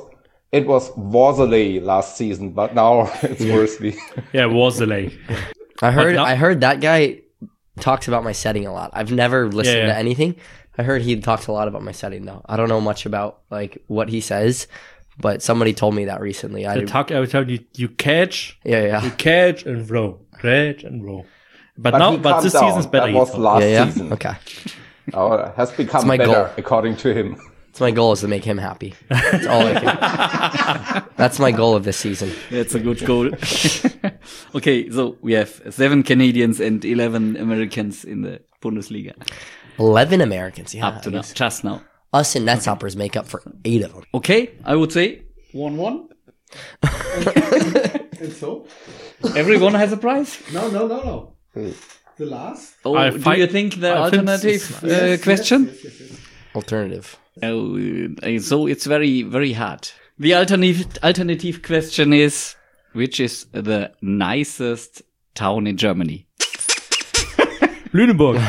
[SPEAKER 5] It was Worsley last season, but now it's Worsley.
[SPEAKER 3] Yeah, Worsley.
[SPEAKER 2] I heard
[SPEAKER 3] now-
[SPEAKER 2] I heard that guy talks about my setting a lot. I've never listened
[SPEAKER 3] Yeah, yeah.
[SPEAKER 2] to anything. I heard he talks a lot about my setting though. I don't know much about like what he says, but somebody told me that recently. I
[SPEAKER 3] The talk every time you, you catch,
[SPEAKER 2] yeah,
[SPEAKER 3] you
[SPEAKER 2] yeah.
[SPEAKER 3] catch and row, catch and row. But,
[SPEAKER 5] But
[SPEAKER 3] now,
[SPEAKER 5] he
[SPEAKER 3] but
[SPEAKER 5] calmed
[SPEAKER 3] this
[SPEAKER 5] down.
[SPEAKER 3] season's better.
[SPEAKER 5] That was
[SPEAKER 3] he thought.
[SPEAKER 5] last
[SPEAKER 2] Yeah, yeah.
[SPEAKER 5] season.
[SPEAKER 2] Okay.
[SPEAKER 5] Oh, has become
[SPEAKER 2] my
[SPEAKER 5] better,
[SPEAKER 2] goal.
[SPEAKER 5] according to him.
[SPEAKER 2] That's my goal is to make him happy. That's all I can. That's my goal of this season.
[SPEAKER 1] That's a good goal. Okay, so we have seven Canadians and eleven Americans in the Bundesliga.
[SPEAKER 2] Eleven Americans, yeah.
[SPEAKER 1] Up to
[SPEAKER 2] I
[SPEAKER 1] now,
[SPEAKER 2] guess.
[SPEAKER 1] just now.
[SPEAKER 2] Us and Netstoppers make up for eight of them.
[SPEAKER 1] Okay, I would say one one.
[SPEAKER 4] And so?
[SPEAKER 1] Everyone has a prize.
[SPEAKER 4] No, no, no, no. The last?
[SPEAKER 1] Oh,
[SPEAKER 3] I
[SPEAKER 1] do
[SPEAKER 3] find-
[SPEAKER 1] you think the
[SPEAKER 3] I think
[SPEAKER 1] alternative
[SPEAKER 3] it's-
[SPEAKER 1] uh, question?
[SPEAKER 2] Alternative.
[SPEAKER 1] Oh, uh, so it's very, very hard. The alternative alternative question is, which is the nicest town in Germany?
[SPEAKER 3] Lüneburg.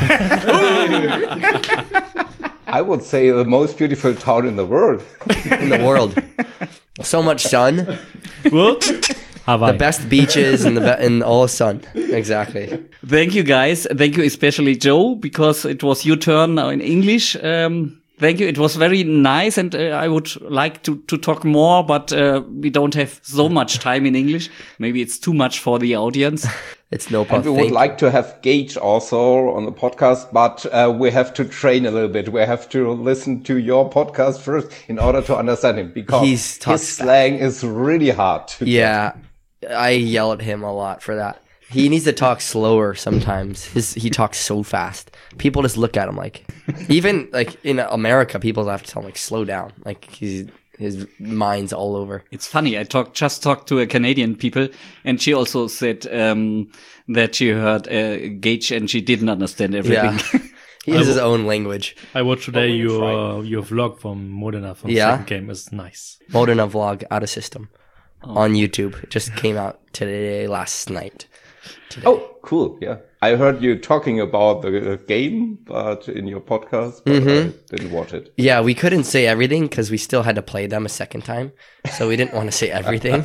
[SPEAKER 5] I would say the most beautiful town in the world.
[SPEAKER 2] In the world. So much sun.
[SPEAKER 3] What? Hawaii.
[SPEAKER 2] The best beaches and the be- and all sun. Exactly.
[SPEAKER 1] Thank you, guys. Thank you, especially Joe, because it was your turn now in English. Um, thank you. It was very nice, and uh, I would like to, to talk more, but uh, we don't have so much time in English. Maybe it's too much for the audience.
[SPEAKER 2] It's no
[SPEAKER 5] And
[SPEAKER 2] problem.
[SPEAKER 5] we would like to have Gage also on the podcast, but uh, we have to train a little bit. We have to listen to your podcast first in order to understand him, because
[SPEAKER 2] He's talks
[SPEAKER 5] his slang is really hard to
[SPEAKER 2] Yeah, I yell at him a lot for that. He needs to talk slower sometimes. His he talks so fast. People just look at him like, even like in America, people have to tell him like slow down. Like he's his mind's all over.
[SPEAKER 1] It's funny. I talked just talked to a Canadian people, and she also said um, that she heard uh, Gage and she didn't understand everything.
[SPEAKER 2] Yeah, he has his own language.
[SPEAKER 3] I watched today
[SPEAKER 5] But we
[SPEAKER 3] your
[SPEAKER 5] tried.
[SPEAKER 3] uh, your vlog from Modena from
[SPEAKER 2] Yeah.
[SPEAKER 3] the second game. It's nice.
[SPEAKER 2] Modena vlog out of system on YouTube. It just came out today, last night.
[SPEAKER 5] Oh, cool. Yeah. I heard you talking about the game, but in your podcast, but I didn't watch it.
[SPEAKER 2] Yeah, we couldn't say everything because we still had to play them a second time, so we didn't want to say everything.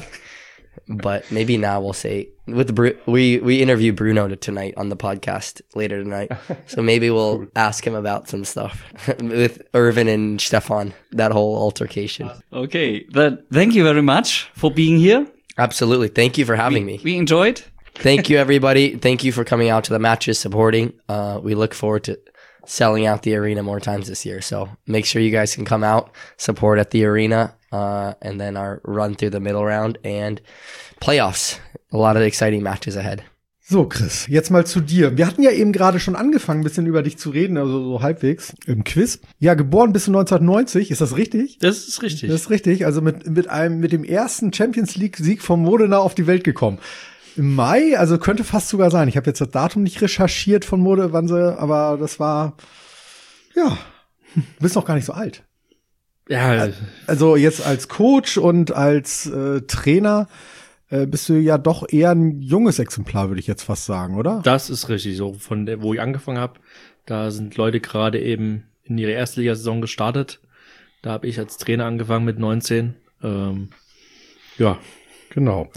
[SPEAKER 2] But maybe now we'll say with Bru- we we interview Bruno tonight on the podcast later tonight, so maybe we'll ask him about some stuff with Irvin and Stefan. That whole altercation.
[SPEAKER 1] Okay, then thank you very much for being here.
[SPEAKER 2] Absolutely. Thank you for having me.
[SPEAKER 1] We enjoyed.
[SPEAKER 2] Thank you, everybody. Thank you for coming out to the matches, supporting. Uh, we look forward to selling out the arena more times this year. So make sure you guys can come out, support at the arena, uh, and then our run through the middle round and playoffs. A lot of exciting matches ahead.
[SPEAKER 4] So, Chris, jetzt mal zu dir. Wir hatten ja eben gerade schon angefangen, ein bisschen über dich zu reden, also so halbwegs im Quiz. Ja, geboren bist du neunzehnhundertneunzig, ist das richtig?
[SPEAKER 3] Das ist richtig.
[SPEAKER 4] Das ist richtig, also mit, mit einem, mit dem ersten Champions League Sieg vom Modena auf die Welt gekommen. Im Mai, also könnte fast sogar sein. Ich habe jetzt das Datum nicht recherchiert von Mode, wann sie, aber das war, ja, du bist noch gar nicht so alt.
[SPEAKER 3] ja,
[SPEAKER 4] Also jetzt als Coach und als äh, Trainer äh, bist du ja doch eher ein junges Exemplar, würde ich jetzt fast sagen, oder?
[SPEAKER 3] das ist richtig. So von der, wo ich angefangen habe, da sind Leute gerade eben in ihre Erstligasaison gestartet. Da habe ich als Trainer angefangen mit neunzehn. Ähm, ja,
[SPEAKER 4] Genau.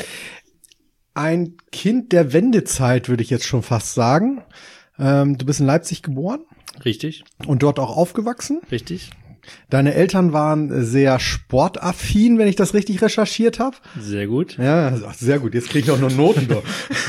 [SPEAKER 4] Ein Kind der Wendezeit, würde ich jetzt schon fast sagen. Ähm, du bist in Leipzig geboren
[SPEAKER 3] richtig,
[SPEAKER 4] und dort auch aufgewachsen.
[SPEAKER 3] richtig.
[SPEAKER 4] Deine Eltern waren sehr sportaffin, wenn ich das richtig recherchiert habe.
[SPEAKER 3] Sehr gut.
[SPEAKER 4] Ja, sehr gut. Jetzt kriege ich auch noch Noten. Doch.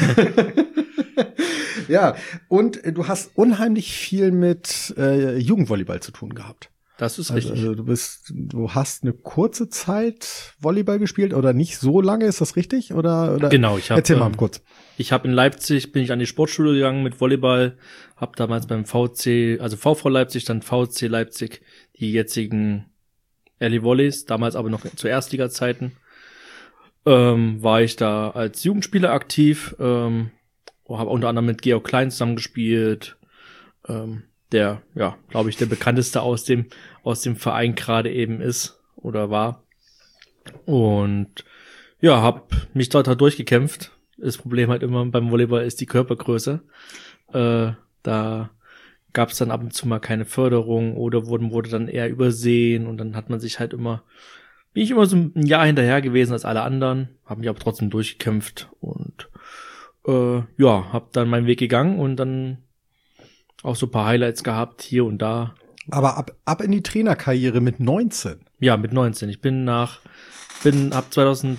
[SPEAKER 4] Ja, und äh, du hast unheimlich viel mit äh, Jugendvolleyball zu tun gehabt.
[SPEAKER 3] Das ist
[SPEAKER 4] Also,
[SPEAKER 3] richtig.
[SPEAKER 4] also du bist, du hast eine kurze Zeit Volleyball gespielt oder nicht so lange, ist das richtig? Oder, oder?
[SPEAKER 3] Genau, ich hab,
[SPEAKER 4] Erzähl mal
[SPEAKER 3] ähm,
[SPEAKER 4] kurz.
[SPEAKER 3] Ich habe in Leipzig, bin ich an die Sportschule gegangen mit Volleyball, habe damals beim V C, also V V Leipzig, dann V C Leipzig, die jetzigen Early Volleys, damals aber noch zu Erstliga-Zeiten, ähm, war ich da als Jugendspieler aktiv, ähm, habe unter anderem mit Georg Klein zusammengespielt, ähm, der, ja, glaube ich, der bekannteste aus dem, aus dem Verein gerade eben ist oder war. Und ja, hab mich dort halt durchgekämpft. Das Problem halt immer beim Volleyball ist die Körpergröße. Äh, da gab es dann ab und zu mal keine Förderung oder wurden, wurde dann eher übersehen und dann hat man sich halt immer bin ich immer so ein Jahr hinterher gewesen als alle anderen, habe mich aber trotzdem durchgekämpft und äh, ja, habe dann meinen Weg gegangen und dann auch so ein paar Highlights gehabt hier und da.
[SPEAKER 4] Aber ab, ab in die Trainerkarriere mit neunzehn.
[SPEAKER 3] Ja, mit neunzehn. Ich bin nach, bin ab zweitausend,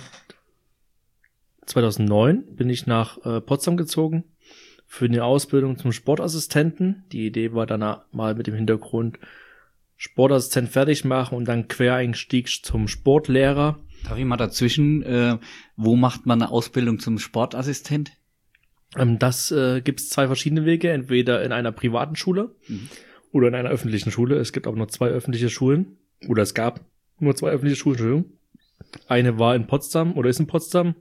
[SPEAKER 3] zweitausendneun bin ich nach äh, Potsdam gezogen für eine Ausbildung zum Sportassistenten. Die Idee war dann mal mit dem Hintergrund Sportassistent fertig machen und dann Quereinstieg zum Sportlehrer.
[SPEAKER 1] Darf ich mal dazwischen, äh, wo macht man eine Ausbildung zum Sportassistent?
[SPEAKER 3] Ähm, das äh, gibt es zwei verschiedene Wege, entweder in einer privaten Schule mhm. oder in einer öffentlichen Schule. Es gibt aber nur zwei öffentliche Schulen. Oder es gab nur zwei öffentliche Schulen, Entschuldigung. Eine war in Potsdam oder ist in Potsdam.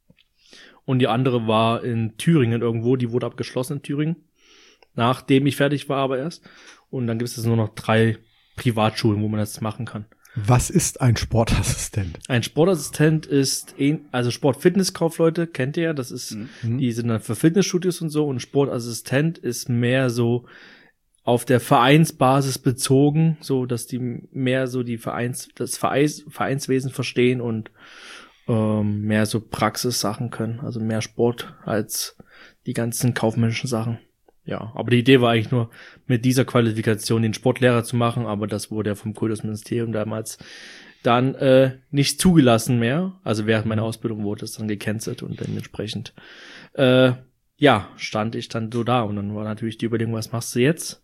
[SPEAKER 3] Und die andere war in Thüringen irgendwo. Die wurde abgeschlossen in Thüringen. Nachdem ich fertig war aber erst. Und dann gibt es jetzt nur noch drei Privatschulen, wo man das machen kann.
[SPEAKER 4] Was ist ein Sportassistent?
[SPEAKER 3] Ein Sportassistent ist, ein, also Sport-Fitness-Kaufleute, kennt ihr ja, das ist, mhm. die sind dann für Fitnessstudios und so, und Sportassistent ist mehr so auf der Vereinsbasis bezogen, so dass die mehr so die Vereins, das Vereins, Vereinswesen verstehen und ähm, mehr so Praxissachen können, also mehr Sport als die ganzen kaufmännischen Sachen. Ja, aber die Idee war eigentlich nur, mit dieser Qualifikation den Sportlehrer zu machen, aber das wurde ja vom Kultusministerium damals dann äh, nicht zugelassen mehr. Also während meiner Ausbildung wurde es dann gecancelt und dementsprechend äh, ja, stand ich dann so da. Und dann war natürlich die Überlegung, was machst du jetzt?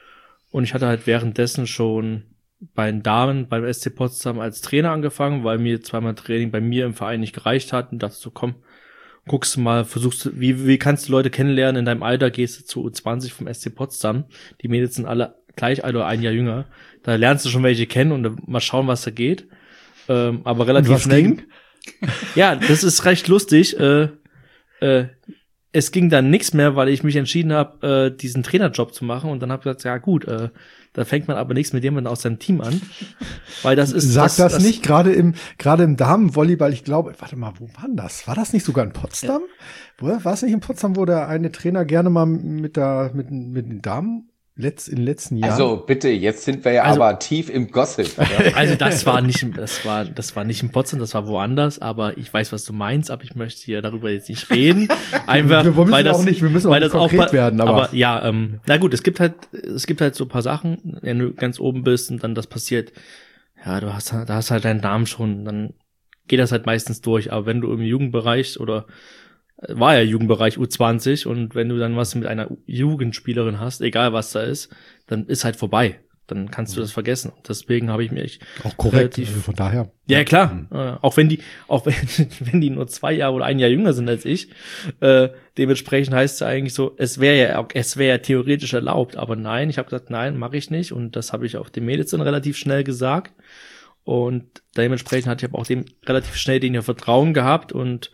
[SPEAKER 3] Und ich hatte halt währenddessen schon bei den Damen beim S C Potsdam als Trainer angefangen, weil mir zweimal Training bei mir im Verein nicht gereicht hat und dachte so, komm, guckst du mal, versuchst du, wie, wie kannst du Leute kennenlernen in deinem Alter, gehst du zu U zwanzig vom S C Potsdam, die Mädels sind alle gleich alt oder ein Jahr jünger, da lernst du schon welche kennen und mal schauen, was da geht, ähm, aber relativ
[SPEAKER 4] was
[SPEAKER 3] schnell.
[SPEAKER 4] Ging?
[SPEAKER 3] Ja, das ist recht lustig, äh, äh, es ging dann nichts mehr, weil ich mich entschieden habe, äh, diesen Trainerjob zu machen und dann habe ich gesagt, ja gut, äh, da fängt man aber nichts mit jemandem aus seinem Team an, weil das ist
[SPEAKER 4] Sag
[SPEAKER 3] das,
[SPEAKER 4] das,
[SPEAKER 3] das
[SPEAKER 4] nicht, gerade im gerade im Damenvolleyball, ich glaube, warte mal, wo war denn das? War das nicht sogar in Potsdam? Ja. Wo, war es nicht in Potsdam, wo der eine Trainer gerne mal mit der mit mit den Damen letzt, in den letzten Jahren?
[SPEAKER 5] Also bitte, jetzt sind wir ja
[SPEAKER 3] also,
[SPEAKER 5] aber tief im Gossip. Ja.
[SPEAKER 3] Also das war nicht, das war, das war nicht in Potsdam, das war woanders, aber ich weiß, was du meinst, aber ich möchte hier darüber jetzt nicht reden. Einfach,
[SPEAKER 4] wir müssen
[SPEAKER 3] weil das
[SPEAKER 4] auch nicht, wir müssen auch
[SPEAKER 3] weil
[SPEAKER 4] nicht
[SPEAKER 3] das
[SPEAKER 4] konkret
[SPEAKER 3] auch,
[SPEAKER 4] werden, aber,
[SPEAKER 3] aber ja, ähm, na gut, es gibt halt, es gibt halt so ein paar Sachen, wenn du ganz oben bist und dann das passiert, ja, du hast, da hast halt deinen Namen schon, dann geht das halt meistens durch, aber wenn du im Jugendbereich oder war ja Jugendbereich U zwanzig und wenn du dann was mit einer Jugendspielerin hast, egal was da ist, dann ist halt vorbei. Dann kannst du das vergessen. Deswegen habe ich mich
[SPEAKER 4] auch korrekt,
[SPEAKER 3] relativ,
[SPEAKER 4] also von daher.
[SPEAKER 3] Ja, klar. Mhm. Äh, auch wenn die, auch wenn, wenn die nur zwei Jahre oder ein Jahr jünger sind als ich, äh, dementsprechend heißt es eigentlich so, es wäre ja, es wäre ja theoretisch erlaubt, aber nein, ich habe gesagt, nein, mache ich nicht und das habe ich auch den Mädels dann relativ schnell gesagt und dementsprechend hatte ich aber auch dem relativ schnell denen ja Vertrauen gehabt und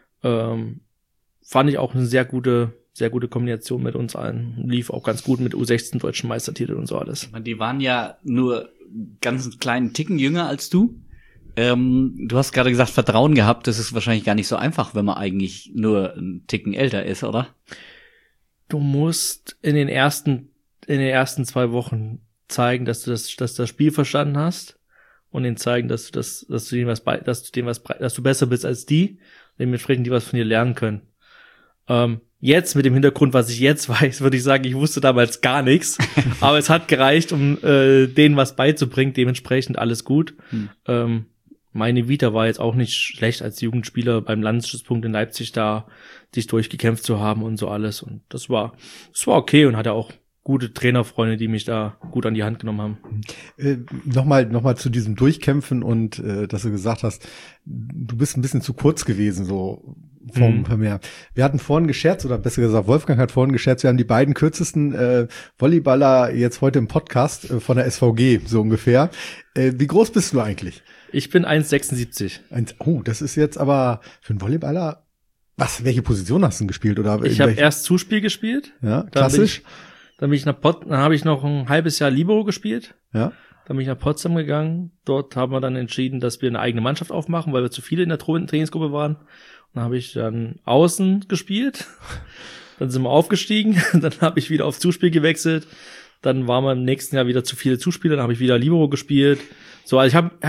[SPEAKER 3] ähm, fand ich auch eine sehr gute, sehr gute Kombination mit uns allen. Lief auch ganz gut mit U sechzehn deutschen Meistertitel und so alles.
[SPEAKER 1] Die waren ja nur ganz einen kleinen Ticken jünger als du. Ähm, du hast gerade gesagt, Vertrauen gehabt. Das ist wahrscheinlich gar nicht so einfach, wenn man eigentlich nur einen Ticken älter ist, oder?
[SPEAKER 3] Du musst in den ersten, in den ersten zwei Wochen zeigen, dass du das, dass du das Spiel verstanden hast und ihnen zeigen, dass du das, dass du denen was bei, dass du denen was, dass du besser bist als die, dementsprechend die was von dir lernen können. Ähm, jetzt mit dem Hintergrund, was ich jetzt weiß, würde ich sagen, ich wusste damals gar nichts, aber es hat gereicht, um äh, denen was beizubringen, dementsprechend alles gut. Hm. Ähm, meine Vita war jetzt auch nicht schlecht als Jugendspieler beim Landesstützpunkt in Leipzig da sich durchgekämpft zu haben und so alles und das war, das war okay und hatte auch gute Trainerfreunde, die mich da gut an die Hand genommen haben.
[SPEAKER 4] Äh, nochmal, nochmal zu diesem Durchkämpfen und äh, dass du gesagt hast, du bist ein bisschen zu kurz gewesen, so vom mhm. mehr. Wir hatten vorhin gescherzt, oder besser gesagt, Wolfgang hat vorhin gescherzt, wir haben die beiden kürzesten äh, Volleyballer jetzt heute im Podcast äh, von der S V G, so ungefähr. Äh, wie groß bist du eigentlich?
[SPEAKER 3] Ich bin eins Komma sechsundsiebzig.
[SPEAKER 4] Oh, das ist jetzt aber für einen Volleyballer, was, welche Position hast du denn gespielt? Oder
[SPEAKER 3] ich habe erst Zuspiel gespielt.
[SPEAKER 4] Ja, klassisch.
[SPEAKER 3] Dann bin ich nach Pot, dann habe ich noch ein halbes Jahr Libero gespielt.
[SPEAKER 4] Ja.
[SPEAKER 3] Dann bin ich nach Potsdam gegangen. Dort haben wir dann entschieden, dass wir eine eigene Mannschaft aufmachen, weil wir zu viele in der Trainingsgruppe waren. Und dann habe ich dann außen gespielt. Dann sind wir aufgestiegen. Dann habe ich wieder auf Zuspiel gewechselt. Dann waren wir im nächsten Jahr wieder zu viele Zuspieler. Dann habe ich wieder Libero gespielt. So, also ich habe hab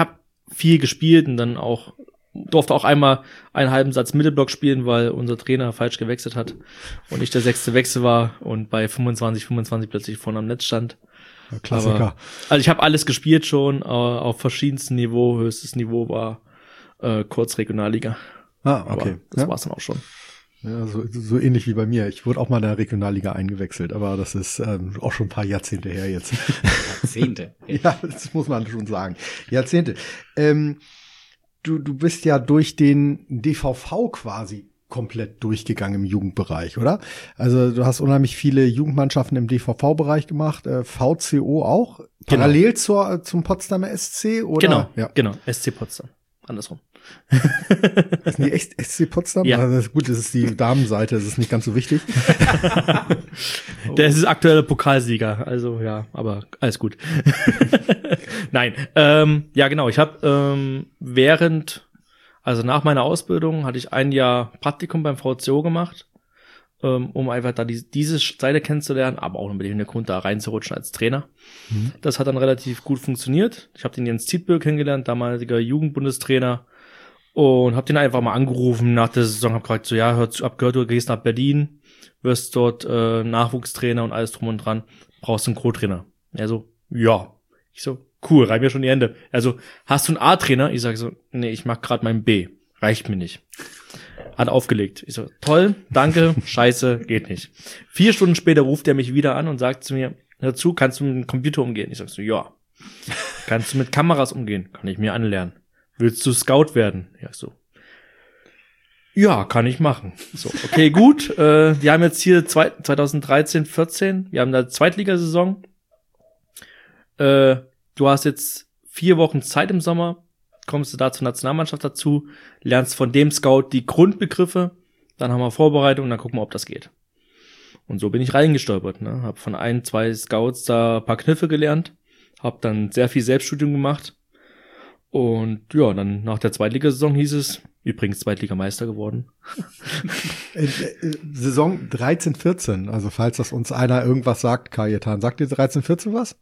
[SPEAKER 3] viel gespielt und dann auch durfte auch einmal einen halben Satz Mittelblock spielen, weil unser Trainer falsch gewechselt hat und ich der sechste Wechsel war und bei fünfundzwanzig fünfundzwanzig plötzlich vorne am Netz stand.
[SPEAKER 4] Ja, Klassiker.
[SPEAKER 3] Aber, also ich habe alles gespielt schon, aber auf verschiedensten Niveau. Höchstes Niveau war äh, kurz Regionalliga.
[SPEAKER 4] Ah, okay.
[SPEAKER 3] Aber das
[SPEAKER 4] ja.
[SPEAKER 3] war's dann auch schon.
[SPEAKER 4] Ja, so, so ähnlich wie bei mir. Ich wurde auch mal in der Regionalliga eingewechselt, aber das ist ähm, auch schon ein paar Jahrzehnte her jetzt.
[SPEAKER 1] Jahrzehnte.
[SPEAKER 4] Ja, das muss man schon sagen. Jahrzehnte. Ähm, du, du bist ja durch den D V V quasi komplett durchgegangen im Jugendbereich, oder? Also du hast unheimlich viele Jugendmannschaften im D V V-Bereich gemacht, äh, V C O auch, parallel genau. zur, zum Potsdamer S C, oder?
[SPEAKER 3] Genau,
[SPEAKER 4] ja.
[SPEAKER 3] genau, S C Potsdam. Andersrum.
[SPEAKER 4] Das ist die echt S C Potsdam?
[SPEAKER 3] Ja.
[SPEAKER 4] Also gut, das ist die Damenseite, das ist nicht ganz so wichtig.
[SPEAKER 3] Der ist aktuelle Pokalsieger, also ja, aber alles gut. Nein, ähm, ja genau, ich habe ähm, während, also nach meiner Ausbildung hatte ich ein Jahr Praktikum beim V C O gemacht, ähm, um einfach da die, diese Seite kennenzulernen, aber auch mit dem Hintergrund da reinzurutschen als Trainer. Mhm. Das hat dann relativ gut funktioniert. Ich habe den Jens Tietböll kennengelernt, damaliger Jugendbundestrainer, und habe den einfach mal angerufen nach der Saison, habe gesagt so, ja, hör zu, hab gehört, du gehst nach Berlin, wirst dort äh, Nachwuchstrainer und alles drum und dran, brauchst du einen Co-Trainer. Er so, ja. Ich so, cool, reib mir schon die Hände. Also, hast du einen A-Trainer? Ich sage so, nee, ich mach gerade meinen B. Reicht mir nicht. Hat aufgelegt. Ich so, toll, danke, scheiße, geht nicht. Vier Stunden später ruft er mich wieder an und sagt zu mir, hör zu, kannst du mit dem Computer umgehen? Ich sag so, ja. Kannst du mit Kameras umgehen? Kann ich mir anlernen. Willst du Scout werden? Ja, so. Ja, kann ich machen. So, okay, gut. Äh, wir haben jetzt hier zwanzig dreizehn, vierzehn. Wir haben da Zweitligasaison. Äh, du hast jetzt vier Wochen Zeit im Sommer. Kommst du da zur Nationalmannschaft dazu. Lernst von dem Scout die Grundbegriffe. Dann haben wir Vorbereitung und dann gucken wir, ob das geht. Und so bin ich reingestolpert. Ne? Hab von ein, zwei Scouts da ein paar Kniffe gelernt. Hab dann sehr viel Selbststudium gemacht. Und ja, dann nach der Zweitligasaison hieß es, übrigens Zweitligameister geworden.
[SPEAKER 4] äh, äh, Saison dreizehn vierzehn, also falls das uns einer irgendwas sagt, Kajetan, sagt dir dreizehn vierzehn was?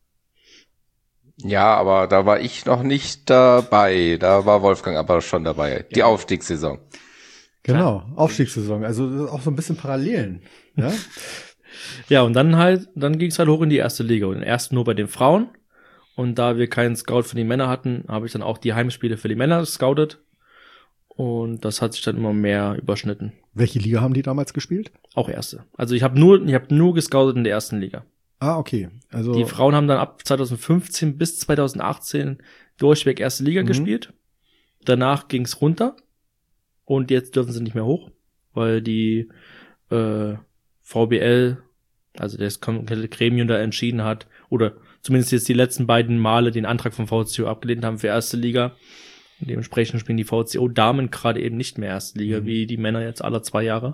[SPEAKER 5] Ja, aber da war ich noch nicht dabei. Da war Wolfgang aber schon dabei. Die ja. Aufstiegssaison.
[SPEAKER 4] Genau, Aufstiegssaison. Also auch so ein bisschen Parallelen. Ja,
[SPEAKER 3] ja, und dann halt, dann ging es halt hoch in die erste Liga. Und erst nur bei den Frauen. Und da wir keinen Scout für die Männer hatten, habe ich dann auch die Heimspiele für die Männer gescoutet. Und das hat sich dann immer mehr überschnitten.
[SPEAKER 4] Welche Liga haben die damals gespielt?
[SPEAKER 3] Auch erste. Also ich habe nur, ich habe nur gescoutet in der ersten Liga.
[SPEAKER 4] Ah, okay. Also
[SPEAKER 3] die Frauen haben dann ab zwanzig fünfzehn bis zwanzig achtzehn durchweg erste Liga mhm. gespielt. Danach ging's runter. Und jetzt dürfen sie nicht mehr hoch, weil die äh, V B L, also das komplette Gremium da entschieden hat, oder zumindest jetzt die letzten beiden Male den Antrag vom V C O abgelehnt haben für erste Liga. Und dementsprechend spielen die V C O-Damen gerade eben nicht mehr erste Liga, mhm. wie die Männer jetzt alle zwei Jahre.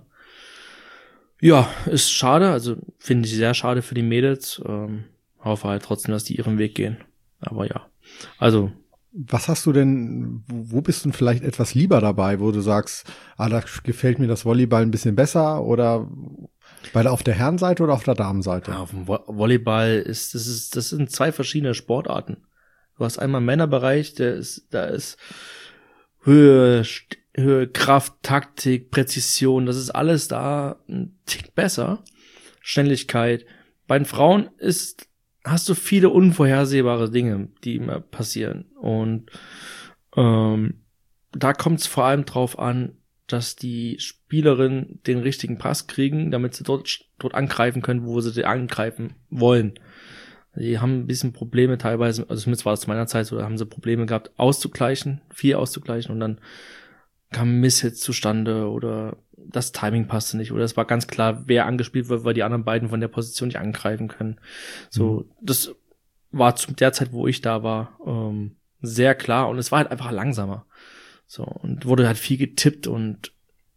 [SPEAKER 3] Ja, ist schade, also finde ich sehr schade für die Mädels. Ähm, hoffe halt trotzdem, dass die ihren Weg gehen. Aber ja, also.
[SPEAKER 4] Was hast du denn, wo bist du vielleicht etwas lieber dabei, wo du sagst, ah, da gefällt mir das Volleyball ein bisschen besser, oder bei der, auf der Herrenseite oder auf der Damenseite?
[SPEAKER 3] Ja, auf dem Volleyball ist, das ist, das sind zwei verschiedene Sportarten. Du hast einmal einen Männerbereich, der ist, da ist Höhe, Höhe, Kraft, Taktik, Präzision, das ist alles da ein Tick besser. Schnelligkeit. Bei den Frauen ist, hast du viele unvorhersehbare Dinge, die immer passieren. Und ähm, da kommt es vor allem drauf an, dass die Spielerinnen den richtigen Pass kriegen, damit sie dort dort angreifen können, wo sie angreifen wollen. Die haben ein bisschen Probleme teilweise, also zumindest war das zu meiner Zeit so, da haben sie Probleme gehabt, auszugleichen, viel auszugleichen, und dann kam Misshits zustande oder das Timing passte nicht oder es war ganz klar, wer angespielt wird, weil die anderen beiden von der Position nicht angreifen können. So, mhm. Das war zu der Zeit, wo ich da war, ähm, sehr klar, und es war halt einfach langsamer. So, und wurde halt viel getippt, und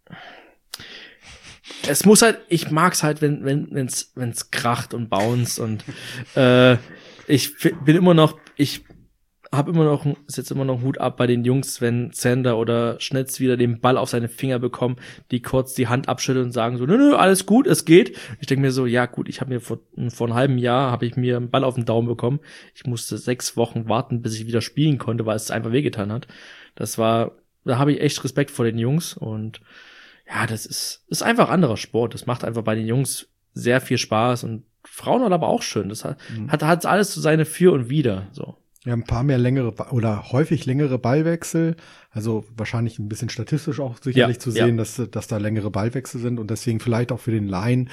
[SPEAKER 3] es muss halt, ich mag's halt, wenn wenn wenn's wenn's kracht und bounced, und äh, ich bin immer noch, ich hab immer noch, setz immer noch Hut ab bei den Jungs, wenn Zander oder Schnetz wieder den Ball auf seine Finger bekommen, die kurz die Hand abschütteln und sagen so, nö, nö, alles gut, es geht. Ich denke mir so, ja gut, ich habe mir vor, vor einem halben Jahr habe ich mir einen Ball auf den Daumen bekommen. Ich musste sechs Wochen warten, bis ich wieder spielen konnte, weil es einfach wehgetan hat. Das war, da habe ich echt Respekt vor den Jungs und ja, das ist, ist einfach anderer Sport. Das macht einfach bei den Jungs sehr viel Spaß und Frauen hat aber auch schön. Das hat, mhm. hat, hat alles so seine Für und Wider, so.
[SPEAKER 4] Ja, ein paar mehr längere oder häufig längere Ballwechsel, also wahrscheinlich ein bisschen statistisch auch sicherlich
[SPEAKER 3] ja,
[SPEAKER 4] zu sehen,
[SPEAKER 3] ja.
[SPEAKER 4] dass, dass da längere Ballwechsel sind und deswegen vielleicht auch für den Laien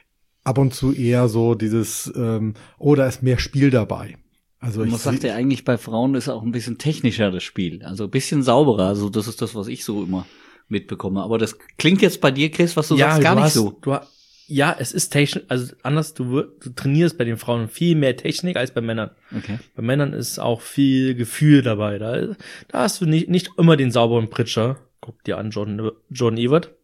[SPEAKER 4] ab und zu eher so dieses, ähm, oh, da ist mehr Spiel dabei. Also
[SPEAKER 1] man
[SPEAKER 4] ich
[SPEAKER 1] sagt ja eigentlich, bei Frauen ist auch ein bisschen technischer das Spiel, also ein bisschen sauberer, also das ist das, was ich so immer mitbekomme. Aber das klingt jetzt bei dir, Chris, was du
[SPEAKER 3] ja,
[SPEAKER 1] sagst, gar
[SPEAKER 3] du
[SPEAKER 1] nicht
[SPEAKER 3] hast,
[SPEAKER 1] so.
[SPEAKER 3] Du, ja, es ist Technik, also anders, du, du trainierst bei den Frauen viel mehr Technik als bei Männern.
[SPEAKER 1] Okay.
[SPEAKER 3] Bei Männern ist auch viel Gefühl dabei. Da, da hast du nicht, nicht immer den sauberen Pritscher. Guck dir an, Jordan, Jordan Evert.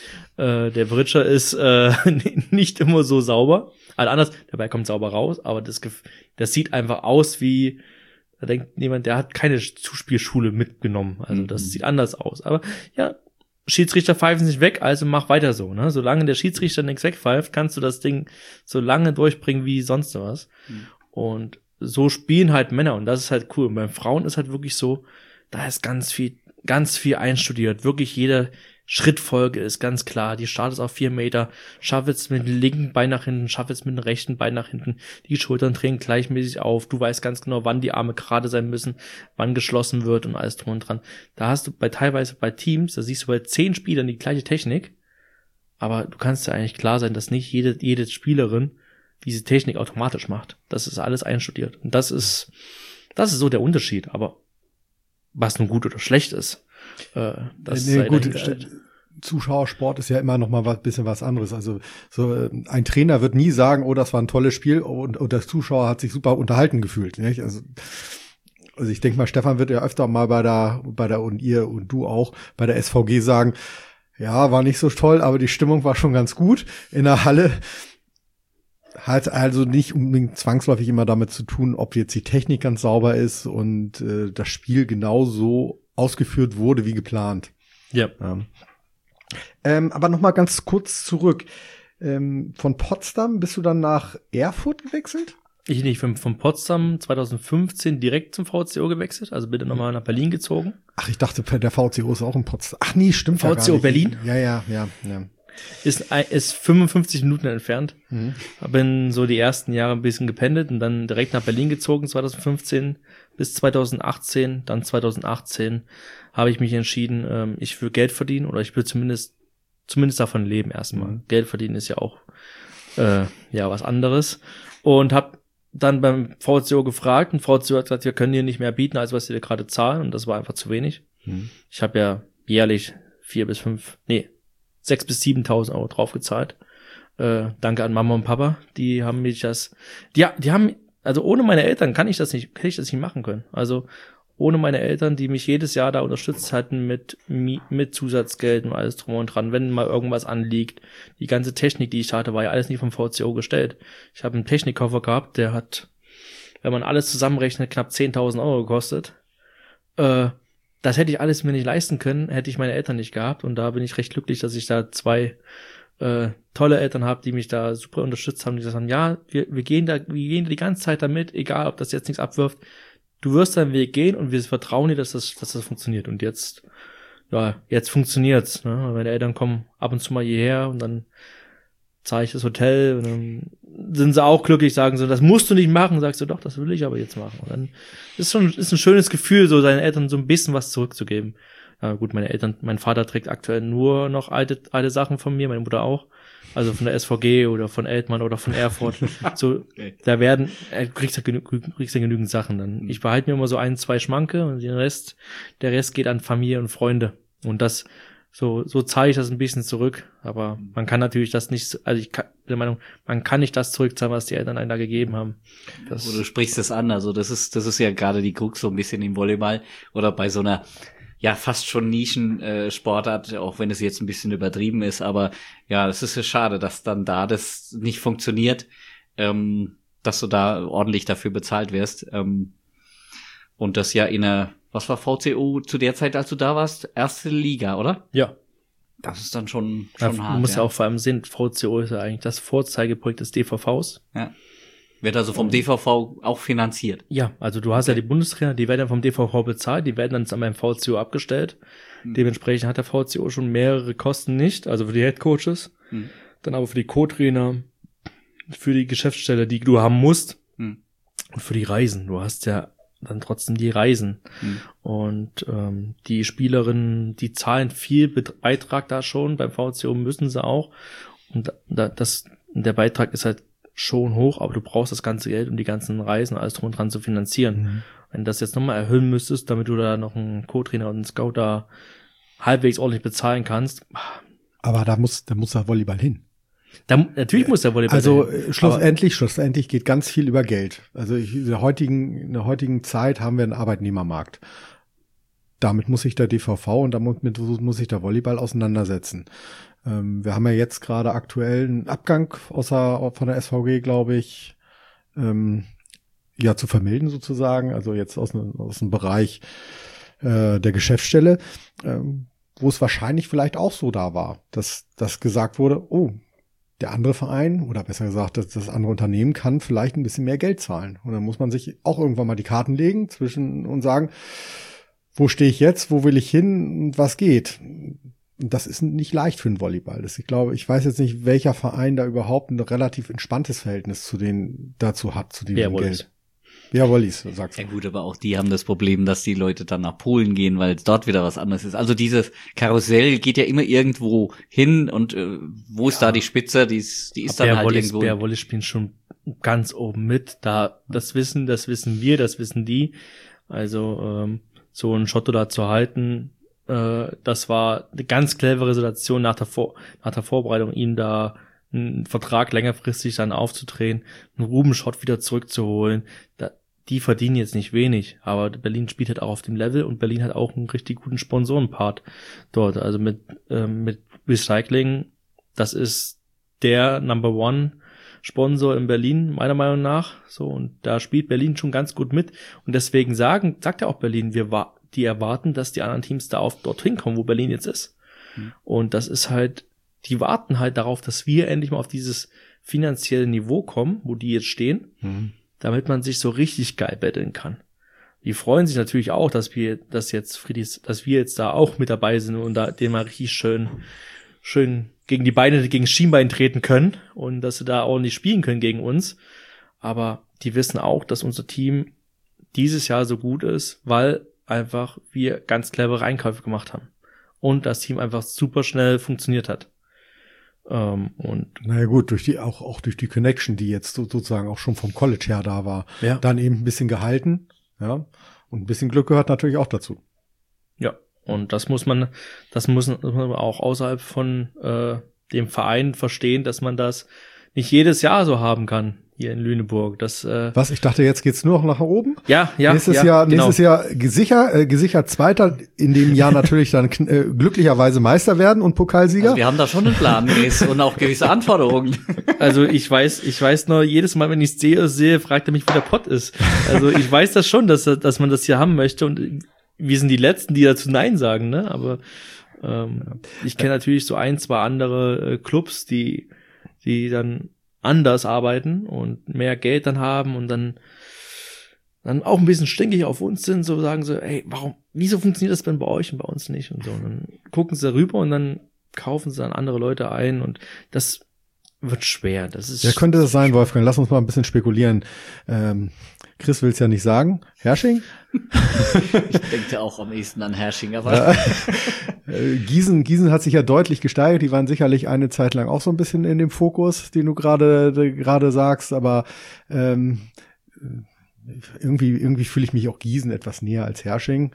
[SPEAKER 3] Äh, der Pritscher ist äh, nicht immer so sauber. Also anders, dabei kommt sauber raus, aber das, das sieht einfach aus wie, da denkt jemand, der hat keine Zuspielschule mitgenommen. Also das mhm. sieht anders aus. Aber ja, Schiedsrichter pfeifen sich weg, also mach weiter so, ne? Solange der Schiedsrichter nichts wegpfeift, kannst du das Ding so lange durchbringen wie sonst was. Mhm. Und so spielen halt Männer und das ist halt cool. Und bei Frauen ist halt wirklich so, da ist ganz viel, ganz viel einstudiert. Wirklich jede Schrittfolge ist ganz klar. Die startet auf vier Meter, schafft es mit dem linken Bein nach hinten, schafft es mit dem rechten Bein nach hinten. Die Schultern drehen gleichmäßig auf. Du weißt ganz genau, wann die Arme gerade sein müssen, wann geschlossen wird und alles drum und dran. Da hast du bei teilweise bei Teams, da siehst du bei zehn Spielern die gleiche Technik. Aber du kannst ja eigentlich klar sein, dass nicht jede, jede Spielerin diese Technik automatisch macht. Das ist alles einstudiert. Und das ist, das ist so der Unterschied. Aber was nun gut oder schlecht ist, äh, das
[SPEAKER 4] nee,
[SPEAKER 3] sei
[SPEAKER 4] gut,
[SPEAKER 3] dahingestellt.
[SPEAKER 4] Zuschauersport ist ja immer noch mal was bisschen was anderes. Also so ein Trainer wird nie sagen, oh, das war ein tolles Spiel und, und der Zuschauer hat sich super unterhalten gefühlt. Nicht? Also, also ich denke mal, Stefan wird ja öfter mal bei der bei der und ihr und du auch bei der S V G sagen, ja, war nicht so toll, aber die Stimmung war schon ganz gut in der Halle. Hat also nicht unbedingt zwangsläufig immer damit zu tun, ob jetzt die Technik ganz sauber ist und äh, das Spiel genauso ausgeführt wurde wie geplant.
[SPEAKER 3] Ja.
[SPEAKER 4] ja. Ähm, aber noch mal ganz kurz zurück. Ähm, von Potsdam bist du dann nach Erfurt gewechselt?
[SPEAKER 3] Ich nicht, von, von Potsdam zwanzig fünfzehn direkt zum V C O gewechselt, also bin dann nochmal nach Berlin gezogen.
[SPEAKER 4] Ach, ich dachte, der V C O ist auch in Potsdam. Ach nee, stimmt ja gar nicht.
[SPEAKER 3] V C O Berlin?
[SPEAKER 4] Ja, ja, ja, ja.
[SPEAKER 3] Ist, ist fünfundfünfzig Minuten entfernt. Mhm. Bin so die ersten Jahre ein bisschen gependelt und dann direkt nach Berlin gezogen, zwanzig fünfzehn bis zwanzig achtzehn. Dann zwanzig achtzehn habe ich mich entschieden, ähm, ich will Geld verdienen oder ich will zumindest zumindest davon leben erstmal. Mhm. Geld verdienen ist ja auch äh, ja was anderes. Und habe dann beim V C O gefragt und V C O hat gesagt, wir können dir nicht mehr bieten, als was wir dir gerade zahlen. Und das war einfach zu wenig. Mhm. Ich habe ja jährlich vier bis fünf, nee, sechs bis siebentausend Euro draufgezahlt. Äh, danke an Mama und Papa, die haben mich das, die, die haben, also ohne meine Eltern kann ich das nicht, hätte ich das nicht machen können. Also ohne meine Eltern, die mich jedes Jahr da unterstützt hatten mit mit Zusatzgeld und alles drum und dran, wenn mal irgendwas anliegt. Die ganze Technik, die ich hatte, war ja alles nicht vom V C O gestellt. Ich habe einen Technikkoffer gehabt, der hat, wenn man alles zusammenrechnet, knapp zehntausend Euro gekostet. Äh, Das hätte ich alles mir nicht leisten können, hätte ich meine Eltern nicht gehabt. Und da bin ich recht glücklich, dass ich da zwei äh, tolle Eltern habe, die mich da super unterstützt haben, die gesagt haben, ja, wir, wir gehen da, wir gehen da die ganze Zeit damit, egal ob das jetzt nichts abwirft. Du wirst deinen Weg gehen und wir vertrauen dir, dass das, dass das funktioniert. Und jetzt, ja, jetzt funktioniert's. Ne? Meine Eltern kommen ab und zu mal hierher und dann zahle ich das Hotel und dann sind sie auch glücklich, sagen so, das musst du nicht machen. Sagst du, doch, das will ich aber jetzt machen. Und dann ist schon, ist ein schönes Gefühl, so seinen Eltern so ein bisschen was zurückzugeben. Ja, gut, meine Eltern, mein Vater trägt aktuell nur noch alte, alte Sachen von mir, meine Mutter auch. Also von der S V G oder von Eltmann oder von Erfurt. So, okay. Da werden, er kriegt ja genü- kriegst ja genügend Sachen dann. Ich behalte mir immer so ein, zwei Schmanke und den Rest, der Rest geht an Familie und Freunde. Und das, so, so zahle ich das ein bisschen zurück. Aber man kann natürlich das nicht, also ich kann, bin der Meinung, man kann nicht das zurückzahlen, was die Eltern einem da gegeben haben. Das,
[SPEAKER 1] oder du sprichst es an, also das ist, das ist ja gerade die Krux so ein bisschen im Volleyball oder bei so einer, ja, fast schon Nischen-Sportart, äh, auch wenn es jetzt ein bisschen übertrieben ist, aber ja, es ist ja schade, dass dann da das nicht funktioniert, ähm, dass du da ordentlich dafür bezahlt wirst. Ähm, Und das ja in der, was war V C O zu der Zeit, als du da warst? Erste Liga, oder?
[SPEAKER 3] Ja.
[SPEAKER 1] Das ist dann schon,
[SPEAKER 3] Ja,
[SPEAKER 1] schon
[SPEAKER 3] du
[SPEAKER 1] hart.
[SPEAKER 3] musst ja
[SPEAKER 1] ja
[SPEAKER 3] auch vor allem sehen, V C O ist ja eigentlich das Vorzeigeprojekt des D V Vs.
[SPEAKER 1] Ja. Wird also vom D V V auch finanziert.
[SPEAKER 3] Ja, also du hast ja die Bundestrainer, die werden ja vom D V V bezahlt, die werden dann beim V C O abgestellt. Mhm. Dementsprechend hat der V C O schon mehrere Kosten nicht, also für die Headcoaches, mhm. dann aber für die Co-Trainer, für die Geschäftsstelle, die du haben musst, mhm. und für die Reisen. Du hast ja dann trotzdem die Reisen. Mhm. Und ähm, die Spielerinnen, die zahlen viel Beitrag da schon, beim V C O müssen sie auch. Und da, das, der Beitrag ist halt schon hoch, aber du brauchst das ganze Geld, um die ganzen Reisen alles drum und dran zu finanzieren. Mhm. Wenn du das jetzt nochmal erhöhen müsstest, damit du da noch einen Co-Trainer und einen Scout da halbwegs ordentlich bezahlen kannst.
[SPEAKER 4] Aber da muss, da muss der Volleyball hin.
[SPEAKER 3] Da, natürlich muss der Volleyball
[SPEAKER 4] Also
[SPEAKER 3] hin.
[SPEAKER 4] schlussendlich, schlussendlich geht ganz viel über Geld. Also ich, in der heutigen, in der heutigen Zeit haben wir einen Arbeitnehmermarkt. Damit muss sich der D V V und damit muss sich der Volleyball auseinandersetzen. Ähm, wir haben ja jetzt gerade aktuell einen Abgang außer, von der S V G, glaube ich, ähm, ja, zu vermelden sozusagen. Also jetzt aus, ne, aus dem Bereich äh, der Geschäftsstelle, ähm, wo es wahrscheinlich vielleicht auch so da war, dass, dass gesagt wurde, oh, der andere Verein oder besser gesagt, das, das andere Unternehmen kann vielleicht ein bisschen mehr Geld zahlen. Und dann muss man sich auch irgendwann mal die Karten legen zwischen und sagen, wo stehe ich jetzt, wo will ich hin und was geht. Und das ist nicht leicht für den Volleyball. Das, ich glaube, ich weiß jetzt nicht, welcher Verein da überhaupt ein relativ entspanntes Verhältnis zu den dazu hat, zu diesem
[SPEAKER 3] ja,
[SPEAKER 4] Geld. Ja, Wollis, sagst du.
[SPEAKER 1] Ja gut, aber auch die haben das Problem, dass die Leute dann nach Polen gehen, weil dort wieder was anderes ist. Also dieses Karussell geht ja immer irgendwo hin und äh, wo ist ja da die Spitze, die ist, die ist
[SPEAKER 3] aber
[SPEAKER 1] dann halt
[SPEAKER 3] Wallis,
[SPEAKER 1] irgendwo.
[SPEAKER 3] Der Wallis spielt schon ganz oben mit. Da das wissen, das wissen wir, das wissen die. Also ähm, so einen Schotto da zu halten, äh, das war eine ganz clevere Situation nach der, Vor- nach der Vorbereitung, ihm da einen Vertrag längerfristig dann aufzudrehen, einen Rubenschott wieder zurückzuholen. Da, die verdienen jetzt nicht wenig, aber Berlin spielt halt auch auf dem Level und Berlin hat auch einen richtig guten Sponsorenpart dort. Also mit ähm, mit Recycling, das ist der Number One Sponsor in Berlin, meiner Meinung nach. So, und da spielt Berlin schon ganz gut mit. Und deswegen sagen, sagt ja auch Berlin, wir wa- die erwarten, dass die anderen Teams da auf dorthin kommen, wo Berlin jetzt ist. Mhm. Und das ist halt, die warten halt darauf, dass wir endlich mal auf dieses finanzielle Niveau kommen, wo die jetzt stehen, mhm. damit man sich so richtig geil betteln kann. Die freuen sich natürlich auch, dass wir, dass jetzt Friedis, dass wir jetzt da auch mit dabei sind und da den mal richtig schön, schön gegen die Beine, gegen das Schienbein treten können und dass sie da ordentlich spielen können gegen uns. Aber die wissen auch, dass unser Team dieses Jahr so gut ist, weil einfach wir ganz clevere Einkäufe gemacht haben und das Team einfach super schnell funktioniert hat. Ähm, und
[SPEAKER 4] naja gut, durch die auch auch durch die Connection, die jetzt so, sozusagen auch schon vom College her da war, ja. Dann eben ein bisschen gehalten, ja, und ein bisschen Glück gehört natürlich auch dazu.
[SPEAKER 3] Ja, und das muss man, das muss man auch außerhalb von äh, dem Verein verstehen, dass man das nicht jedes Jahr so haben kann hier in Lüneburg. Das, äh,
[SPEAKER 4] Was? Ich dachte, jetzt geht's nur noch nach oben?
[SPEAKER 3] Ja, ja.
[SPEAKER 4] Nächstes
[SPEAKER 3] ja,
[SPEAKER 4] Jahr,
[SPEAKER 3] genau.
[SPEAKER 4] nächstes Jahr gesichert, äh, gesichert Zweiter, in dem Jahr natürlich dann äh, glücklicherweise Meister werden und Pokalsieger.
[SPEAKER 1] Also wir haben da schon einen Plan, Chris, und auch gewisse Anforderungen.
[SPEAKER 3] Also ich weiß, ich weiß nur, jedes Mal, wenn ich sehe, sehe, fragt er mich, wo der Pott ist. Also ich weiß das schon, dass, dass man das hier haben möchte und wir sind die Letzten, die dazu Nein sagen, ne? Aber ähm, ich kenne natürlich so ein, zwei andere äh, Clubs, die, die dann anders arbeiten und mehr Geld dann haben und dann dann auch ein bisschen stinkig auf uns sind, so sagen sie, ey, warum, wieso funktioniert das denn bei euch und bei uns nicht und so. Und dann gucken sie rüber und dann kaufen sie dann andere Leute ein und das wird schwer. Das ist
[SPEAKER 4] ja, könnte das sein, Wolfgang? Lass uns mal ein bisschen spekulieren. Ähm, Chris will es ja nicht sagen. Hersching?
[SPEAKER 1] Ich denke auch am ehesten an Hersching, aber
[SPEAKER 4] äh, Gießen, Gießen hat sich ja deutlich gesteigert. Die waren sicherlich eine Zeit lang auch so ein bisschen in dem Fokus, den du gerade gerade sagst. Aber ähm, irgendwie irgendwie fühle ich mich auch Gießen etwas näher als Hersching.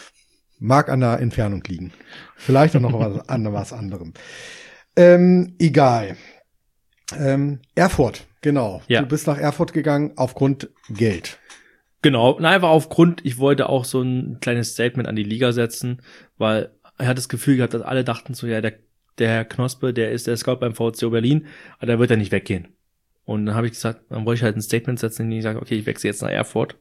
[SPEAKER 4] Mag an der Entfernung liegen. Vielleicht auch noch was, an was anderem. Ähm, egal. Ähm, Erfurt, genau.
[SPEAKER 3] Ja.
[SPEAKER 4] Du bist nach Erfurt gegangen aufgrund Geld.
[SPEAKER 3] Genau, na, einfach aufgrund, ich wollte auch so ein kleines Statement an die Liga setzen, weil er hat das Gefühl gehabt, dass alle dachten so, ja, der, der Herr Knospe, der ist der Scout beim V C O Berlin, aber der wird ja nicht weggehen. Und dann habe ich gesagt, dann wollte ich halt ein Statement setzen, in dem ich sage, okay, ich wechsle jetzt nach Erfurt.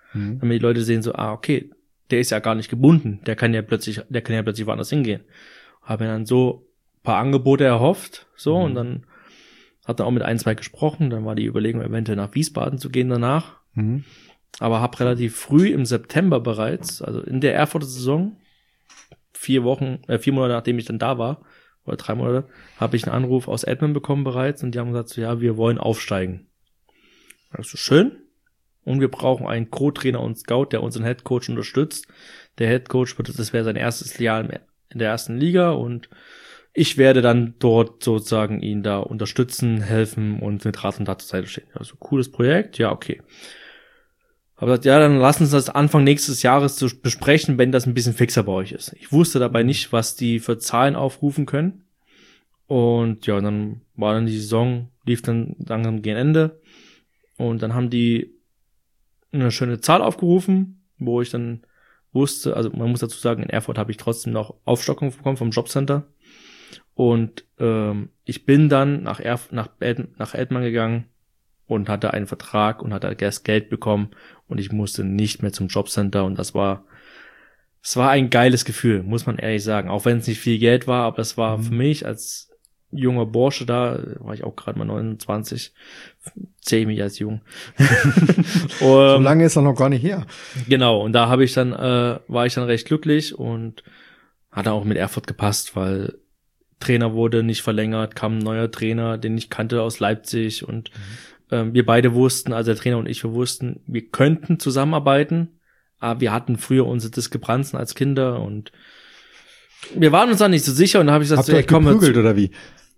[SPEAKER 4] Mhm.
[SPEAKER 3] Damit die Leute sehen so, ah, okay, der ist ja gar nicht gebunden, der kann ja plötzlich, der kann ja plötzlich woanders hingehen. Habe mir dann so ein paar Angebote erhofft, so,
[SPEAKER 4] Mhm.
[SPEAKER 3] und dann hat er auch mit ein, zwei gesprochen, dann war die Überlegung, eventuell nach Wiesbaden zu gehen danach.
[SPEAKER 4] Mhm.
[SPEAKER 3] Aber habe relativ früh im September bereits, also in der Erfurter Saison, vier Wochen, äh, vier Monate nachdem ich dann da war, oder drei Monate, habe ich einen Anruf aus Edmund bekommen bereits und die haben gesagt, so, ja, wir wollen aufsteigen. Das ist so schön. Und wir brauchen einen Co-Trainer und Scout, der unseren Headcoach unterstützt. Der Headcoach wird, das wäre sein erstes Jahr in der ersten Liga und ich werde dann dort sozusagen ihn da unterstützen, helfen und mit Rat und Tat zur Seite stehen. Also cooles Projekt, ja, okay. Aber gesagt, ja, dann lassen uns das Anfang nächstes Jahres zu besprechen, wenn das ein bisschen fixer bei euch ist. Ich wusste dabei nicht, was die für Zahlen aufrufen können. Und ja, dann war dann die Saison, lief dann langsam gegen Ende. Und dann haben die eine schöne Zahl aufgerufen, wo ich dann wusste, also man muss dazu sagen, in Erfurt habe ich trotzdem noch Aufstockung bekommen vom Jobcenter. Und ähm, ich bin dann nach Erf- nach, Ed- nach Edman gegangen und hatte einen Vertrag und hatte das Geld bekommen und ich musste nicht mehr zum Jobcenter und das war es war ein geiles Gefühl, muss man ehrlich sagen, auch wenn es nicht viel Geld war, aber es war mhm. für mich als junger Bursche da, war ich auch gerade mal neunundzwanzig, zähle ich mich als jung.
[SPEAKER 4] So lange ist er noch gar nicht her.
[SPEAKER 3] Genau, und da habe ich dann äh, war ich dann recht glücklich und hat auch mit Erfurt gepasst, weil Trainer wurde nicht verlängert, kam ein neuer Trainer, den ich kannte aus Leipzig und mhm. ähm, wir beide wussten, also der Trainer und ich, wir wussten, wir könnten zusammenarbeiten, aber wir hatten früher unsere Diskrepanzen als Kinder und wir waren uns da nicht so sicher und da habe ich gesagt,
[SPEAKER 4] Habt
[SPEAKER 3] so,
[SPEAKER 4] ihr
[SPEAKER 3] ey,
[SPEAKER 4] euch
[SPEAKER 3] komm
[SPEAKER 4] geprügelt oder wie?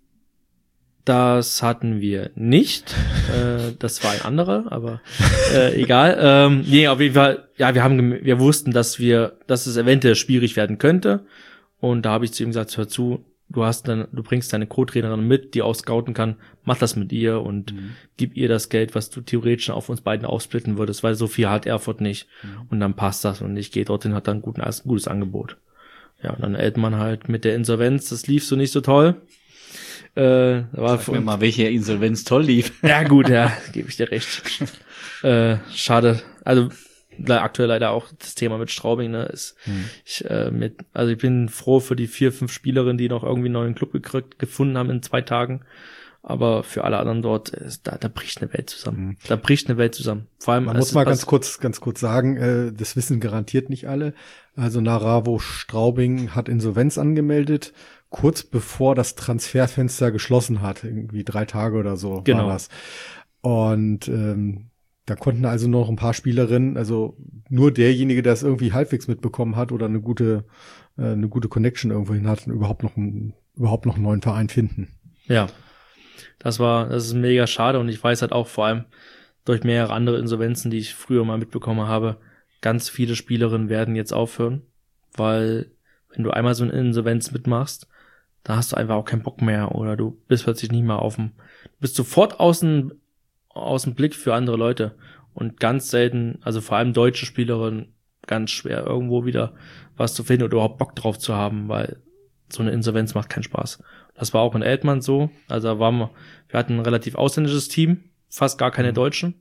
[SPEAKER 3] Das hatten wir nicht. äh, das war ein anderer, aber äh, egal. Ähm, nee, auf jeden Fall, ja, wir haben, wir wussten, dass wir, dass es eventuell schwierig werden könnte. Und da habe ich zu ihm gesagt, hör zu, du hast dann, du bringst deine Co-Trainerin mit, die auch scouten kann, mach das mit ihr und mhm. gib ihr das Geld, was du theoretisch auf uns beiden aufsplitten würdest, weil so viel hat Erfurt nicht. Mhm. Und dann passt das und ich gehe dorthin, hat dann ein, guten, ein gutes Angebot. Ja, und dann Eltmann halt mit der Insolvenz, das lief so nicht so toll. Äh, war
[SPEAKER 1] Sag mir mal, welche Insolvenz toll lief.
[SPEAKER 3] Ja gut, ja, gebe ich dir recht. äh, schade. Also aktuell leider auch das Thema mit Straubing, ne, ist hm. ich äh, mit, also ich bin froh für die vier, fünf Spielerinnen, die noch irgendwie einen neuen Club gekriegt, gefunden haben in zwei Tagen. Aber für alle anderen dort, ist, da, da bricht eine Welt zusammen. Hm. Da bricht eine Welt zusammen. Vor allem,
[SPEAKER 4] man muss mal ganz kurz, ganz kurz sagen, äh, das wissen garantiert nicht alle. Also Naravo Straubing hat Insolvenz angemeldet, kurz bevor das Transferfenster geschlossen hat, irgendwie drei Tage oder so
[SPEAKER 3] genau.
[SPEAKER 4] war das. Und ähm, da konnten also noch ein paar Spielerinnen, also nur derjenige, der es irgendwie halbwegs mitbekommen hat oder eine gute, äh, eine gute Connection irgendwohin hat, überhaupt noch einen, überhaupt noch einen neuen Verein finden.
[SPEAKER 3] Ja, das war, das ist mega schade und ich weiß halt auch vor allem durch mehrere andere Insolvenzen, die ich früher mal mitbekommen habe, ganz viele Spielerinnen werden jetzt aufhören, weil wenn du einmal so eine Insolvenz mitmachst, da hast du einfach auch keinen Bock mehr oder du bist plötzlich nicht mehr auf dem, du bist sofort außen, aus dem Blick für andere Leute und ganz selten, also vor allem deutsche Spielerinnen, ganz schwer irgendwo wieder was zu finden oder überhaupt Bock drauf zu haben, weil so eine Insolvenz macht keinen Spaß. Das war auch in Eltmann so, also da waren wir, wir hatten ein relativ ausländisches Team, fast gar keine Deutschen,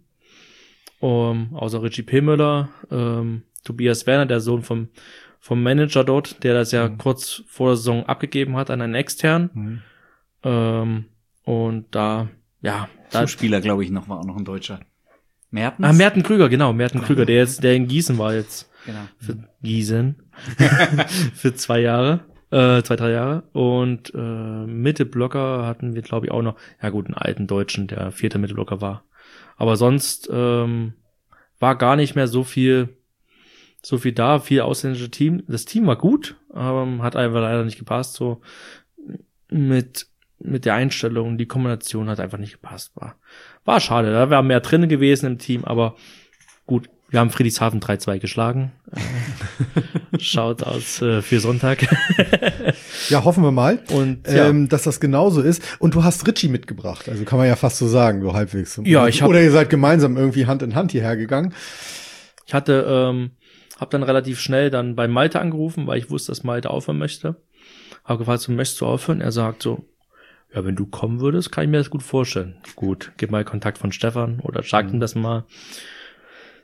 [SPEAKER 3] um, außer Richie Pillmüller, ähm, Tobias Werner, der Sohn vom vom Manager dort, der das ja mhm. kurz vor der Saison abgegeben hat an einen externen. Mhm. Ähm, und da, ja. Da
[SPEAKER 1] Spieler, glaube ich, noch war auch noch ein Deutscher. Mertens?
[SPEAKER 3] Ah, Merten Krüger, genau, Merten Krüger, der jetzt, der in Gießen war jetzt.
[SPEAKER 1] Genau.
[SPEAKER 3] Für Gießen. Für zwei Jahre, äh, zwei, drei Jahre. Und äh, Mittelblocker hatten wir, glaube ich, auch noch, ja gut, einen alten Deutschen, der vierte Mittelblocker war. Aber sonst ähm, war gar nicht mehr so viel so viel da, viel ausländische Team. Das Team war gut, aber hat einfach leider nicht gepasst. So mit mit der Einstellung, die Kombination hat einfach nicht gepasst. War war schade. Da wäre mehr drin gewesen im Team, aber gut. Wir haben Friedrichshafen drei zwei geschlagen. Schaut aus äh, für Sonntag.
[SPEAKER 4] Ja, hoffen wir mal,
[SPEAKER 3] und ja.
[SPEAKER 4] ähm, dass das genauso ist. Und du hast Richie mitgebracht, also kann man ja fast so sagen, so halbwegs.
[SPEAKER 3] Ja, ich hab,
[SPEAKER 4] oder ihr seid gemeinsam irgendwie Hand in Hand hierher gegangen.
[SPEAKER 3] Ich hatte ähm, Hab dann relativ schnell dann bei Malte angerufen, weil ich wusste, dass Malte aufhören möchte. Hab gefragt, so, möchtest du aufhören? Er sagt so, ja, wenn du kommen würdest, kann ich mir das gut vorstellen. Gut, gib mal Kontakt von Stefan oder sag ihm das mal.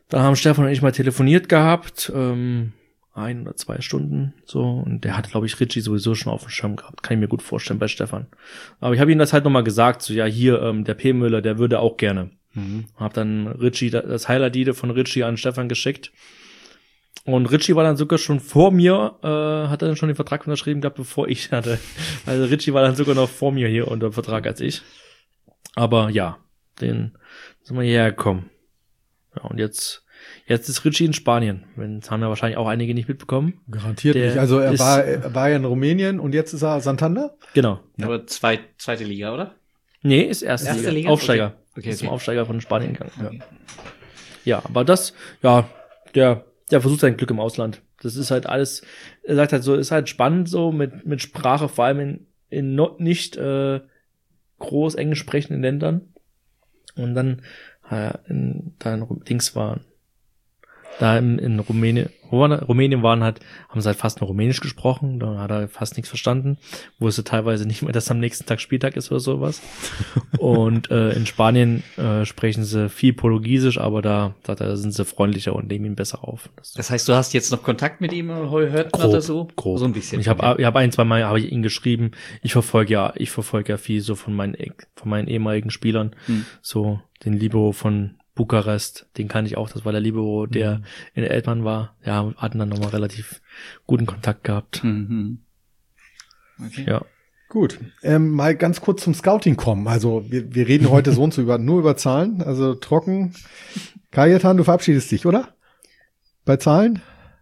[SPEAKER 3] Dann haben Stefan und ich mal telefoniert gehabt, ähm, ein oder zwei Stunden so, und der hat, glaube ich, Richie sowieso schon auf dem Schirm gehabt, kann ich mir gut vorstellen bei Stefan. Aber ich habe ihm das halt nochmal gesagt, so ja, hier, ähm, der P. Müller, der würde auch gerne. Mhm. Hab dann Richie, das Highlight-Video von Richie an Stefan geschickt. Und Richie war dann sogar schon vor mir, äh, hat dann schon den Vertrag unterschrieben gehabt, bevor ich hatte. Also Richie war dann sogar noch vor mir hier unter Vertrag als ich. Aber ja, den sind wir hierher gekommen. Ja, und jetzt Jetzt ist Richie in Spanien. Das haben ja wahrscheinlich auch einige nicht mitbekommen.
[SPEAKER 4] Garantiert
[SPEAKER 3] Der
[SPEAKER 4] nicht. Also er
[SPEAKER 3] ist-
[SPEAKER 4] war, er war ja in Rumänien und jetzt ist er Santander?
[SPEAKER 3] Genau.
[SPEAKER 1] Aber zweit, zweite Liga, oder?
[SPEAKER 3] Nee, ist erste,
[SPEAKER 1] Erste
[SPEAKER 3] Liga.
[SPEAKER 1] Liga?
[SPEAKER 3] Aufsteiger.
[SPEAKER 1] Okay. Okay,
[SPEAKER 3] Ist zum
[SPEAKER 1] okay.
[SPEAKER 3] Aufsteiger von Spanien gegangen. Ja. ja, aber das, ja, der, der versucht sein Glück im Ausland. Das ist halt alles, er sagt halt so, ist halt spannend so mit, mit Sprache, vor allem in, in no, nicht äh, groß englisch sprechenden Ländern. Und dann, äh, in, da in Ru- Dings waren, da in, in Rumänien, Rumänien waren halt, haben sie halt fast nur Rumänisch gesprochen, da hat er fast nichts verstanden, wusste teilweise nicht mehr, dass am nächsten Tag Spieltag ist oder sowas. Und äh, in Spanien äh, sprechen sie viel Portugiesisch, aber da, da, da sind sie freundlicher und nehmen ihn besser auf. Das
[SPEAKER 1] Das heißt, du hast jetzt noch Kontakt mit ihm, hört man
[SPEAKER 3] Grob,
[SPEAKER 1] das so?
[SPEAKER 3] grob.
[SPEAKER 1] So ein bisschen.
[SPEAKER 3] Ich habe ich hab ein, zwei Mal habe ich ihn geschrieben. Ich verfolge ja, ich verfolge ja viel so von meinen von meinen ehemaligen Spielern,
[SPEAKER 1] Hm.
[SPEAKER 3] so den Libero von Bukarest, den kann ich auch, das war der Libero, der in der Eltmann war. Ja, hatten dann nochmal relativ guten Kontakt gehabt.
[SPEAKER 1] Mhm. Okay.
[SPEAKER 3] Ja.
[SPEAKER 4] Gut. Ähm, mal ganz kurz zum Scouting kommen. Also wir, wir reden heute so und so über, nur über Zahlen, also trocken. Kajetan, du verabschiedest dich, oder? Bei Zahlen?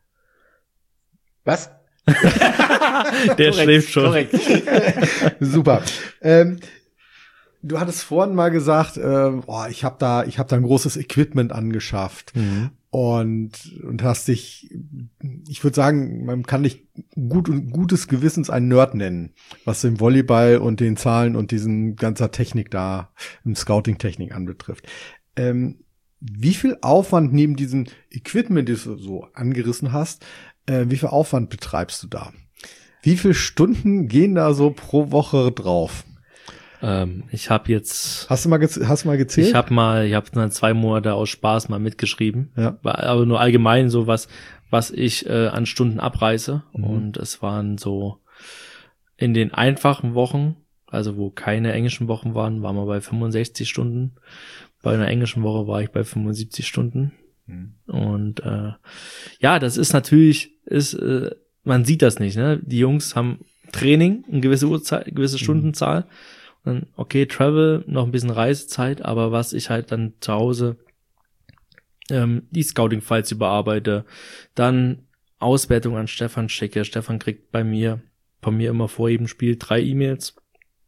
[SPEAKER 5] Was?
[SPEAKER 3] Der schläft schon.
[SPEAKER 1] Korrekt.
[SPEAKER 4] Super. Ähm, du hattest vorhin mal gesagt, äh, oh, ich habe da, ich habe da ein großes Equipment angeschafft
[SPEAKER 3] Mhm.
[SPEAKER 4] und und hast dich, ich würde sagen, man kann dich gut und gutes Gewissens ein Nerd nennen, was den Volleyball und den Zahlen und diesen ganzer Technik da im Scouting-Technik anbetrifft. Ähm, wie viel Aufwand neben diesem Equipment, das du so angerissen hast, äh, wie viel Aufwand betreibst du da? Wie viele Stunden gehen da so pro Woche drauf?
[SPEAKER 3] Ähm, ich habe jetzt,
[SPEAKER 4] Hast du mal, gez hast du mal gezählt?
[SPEAKER 3] ich habe mal, ich habe dann zwei Monate aus Spaß mal mitgeschrieben,
[SPEAKER 4] Ja.
[SPEAKER 3] War aber nur allgemein so was, was ich äh, an Stunden abreiße.
[SPEAKER 4] Mhm.
[SPEAKER 3] Und es waren so in den einfachen Wochen, also wo keine englischen Wochen waren, waren wir bei fünfundsechzig Stunden. Bei einer englischen Woche war ich bei fünfundsiebzig Stunden.
[SPEAKER 4] Mhm.
[SPEAKER 3] Und äh, ja, das ist natürlich, ist äh, man sieht das nicht, ne? Die Jungs haben Training, eine gewisse Uhrzeit, eine gewisse Stundenzahl. Und dann, okay, Travel, noch ein bisschen Reisezeit, aber was ich halt dann zu Hause ähm, die Scouting-Files überarbeite, dann Auswertung an Stefan schicke. Stefan kriegt bei mir, von mir immer vor jedem Spiel drei E-Mails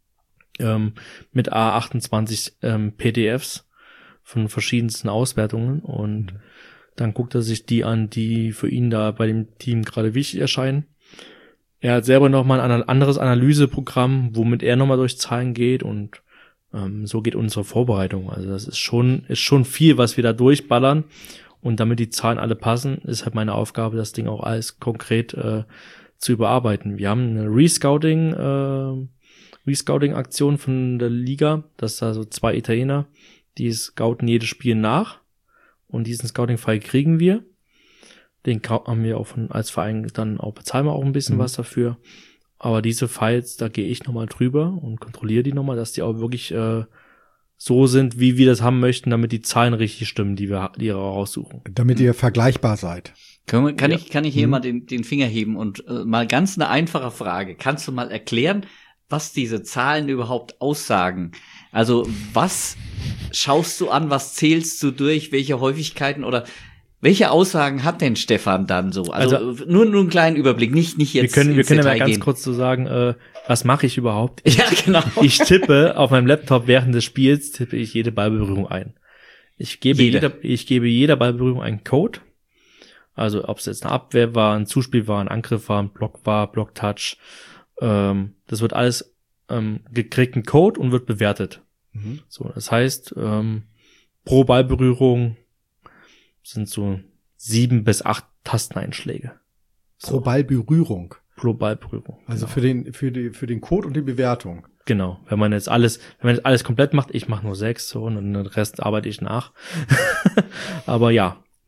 [SPEAKER 3] ähm, mit A achtundzwanzig ähm, P D Fs von verschiedensten Auswertungen und dann guckt er sich die an, die für ihn da bei dem Team gerade wichtig erscheinen. Er hat selber nochmal ein anderes Analyseprogramm, womit er nochmal durch Zahlen geht und ähm, so geht unsere Vorbereitung. Also das ist schon, ist schon viel, was wir da durchballern und damit die Zahlen alle passen, ist halt meine Aufgabe, das Ding auch alles konkret äh, zu überarbeiten. Wir haben eine Rescouting, äh, Rescouting-Aktion von der Liga, das ist da so zwei Italiener, die scouten jedes Spiel nach und diesen Scouting-File kriegen wir. Den haben wir auch von, als Verein dann auch, bezahlen wir auch ein bisschen
[SPEAKER 4] Mhm.
[SPEAKER 3] was dafür. Aber diese Files, da gehe ich nochmal drüber und kontrolliere die nochmal, dass die auch wirklich äh, so sind, wie wir das haben möchten, damit die Zahlen richtig stimmen, die wir, die wir raussuchen.
[SPEAKER 4] Damit ihr vergleichbar seid.
[SPEAKER 1] Können wir, kann
[SPEAKER 3] Ja.
[SPEAKER 1] ich, kann ich hier
[SPEAKER 4] Mhm.
[SPEAKER 1] mal den, den Finger heben und äh, mal ganz eine einfache Frage. Kannst du mal erklären, was diese Zahlen überhaupt aussagen? Also, was schaust du an, was zählst du durch, welche Häufigkeiten oder welche Aussagen hat denn Stefan dann so? Also,
[SPEAKER 3] Also-
[SPEAKER 1] nur, nur einen kleinen Überblick, nicht, nicht
[SPEAKER 3] Wir
[SPEAKER 1] jetzt
[SPEAKER 3] können, wir
[SPEAKER 1] ins
[SPEAKER 3] können ja mal
[SPEAKER 1] Detail
[SPEAKER 3] ganz
[SPEAKER 1] gehen.
[SPEAKER 3] kurz so sagen, äh, was mache ich überhaupt?
[SPEAKER 1] Ja, genau.
[SPEAKER 3] Ich tippe auf meinem Laptop während des Spiels, tippe ich jede Ballberührung ein. Ich gebe
[SPEAKER 1] Jede.
[SPEAKER 3] jeder, ich gebe jeder Ballberührung einen Code. Also ob es jetzt eine Abwehr war, ein Zuspiel war, ein Angriff war, ein Block war, Blocktouch. Ähm, das wird alles ähm, gekriegt einen Code und wird bewertet.
[SPEAKER 4] Mhm.
[SPEAKER 3] So, das heißt, ähm, pro Ballberührung sind so sieben bis acht Tasteneinschläge.
[SPEAKER 4] Pro Ballberührung.
[SPEAKER 3] Pro Ballberührung.
[SPEAKER 4] Also
[SPEAKER 3] genau.
[SPEAKER 4] für den, für die, für den Code und die Bewertung.
[SPEAKER 3] Genau, wenn man jetzt alles, wenn man jetzt alles komplett macht, ich mache nur sechs so und den Rest arbeite ich nach. Aber ja,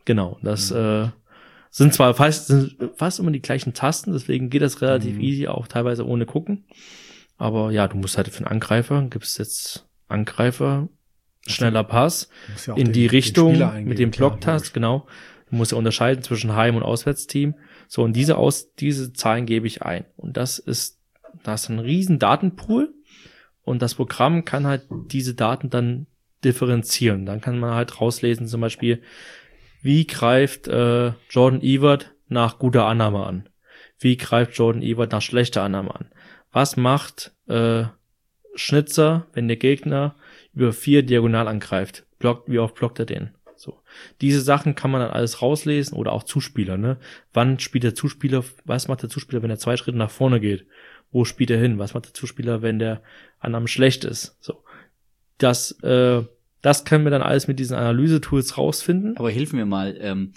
[SPEAKER 3] Genau, das äh, sind zwar fast, sind fast immer die gleichen Tasten, deswegen geht das relativ mhm. easy, auch teilweise ohne gucken. Aber ja, du musst halt für einen Angreifer, gibt's jetzt Angreifer, schneller Pass, ja in den, die Richtung mit dem Blocktast, genau. Du musst ja unterscheiden zwischen Heim- und Auswärtsteam. So, und diese aus, diese Zahlen gebe ich ein. Und das ist, da ist ein riesen Datenpool. Und das Programm kann halt diese Daten dann differenzieren. Dann kann man halt rauslesen, zum Beispiel, wie greift äh, Jordan Ewert nach guter Annahme an? Wie greift Jordan Ewert nach schlechter Annahme an? Was macht äh, Schnitzer, wenn der Gegner über vier diagonal angreift? Blockt, wie oft blockt er den? So. Diese Sachen kann man dann alles rauslesen oder auch Zuspieler, ne? Wann spielt der Zuspieler, was macht der Zuspieler, wenn er zwei Schritte nach vorne geht? Wo spielt er hin? Was macht der Zuspieler, wenn der Annahme schlecht ist? So. Das, äh, das können wir dann alles mit diesen Analyse-Tools rausfinden.
[SPEAKER 1] Aber hilf mir mal, ähm,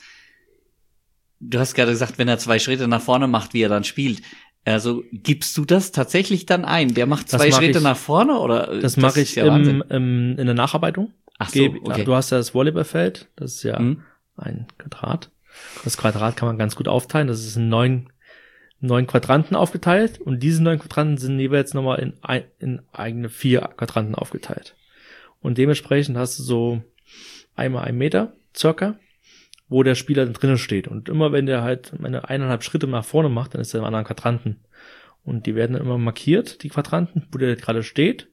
[SPEAKER 1] du hast gerade gesagt, wenn er zwei Schritte nach vorne macht, wie er dann spielt. Also gibst du das tatsächlich dann ein? Der macht zwei Schritte ich, nach vorne oder?
[SPEAKER 3] Das, das mache ich ja im, im, in der Nacharbeitung.
[SPEAKER 1] Ach so, okay.
[SPEAKER 3] Du hast ja das Volleyballfeld, das ist ja mhm. ein Quadrat. Das Quadrat kann man ganz gut aufteilen. Das ist in neun, neun Quadranten aufgeteilt und diese neun Quadranten sind jeweils nochmal in, ein, in eigene vier Quadranten aufgeteilt. Und dementsprechend hast du so einmal einen Meter circa, wo der Spieler drinnen steht. Und immer wenn der halt meine eineinhalb Schritte nach vorne macht, dann ist er im anderen Quadranten. Und die werden dann immer markiert, die Quadranten, wo der gerade steht.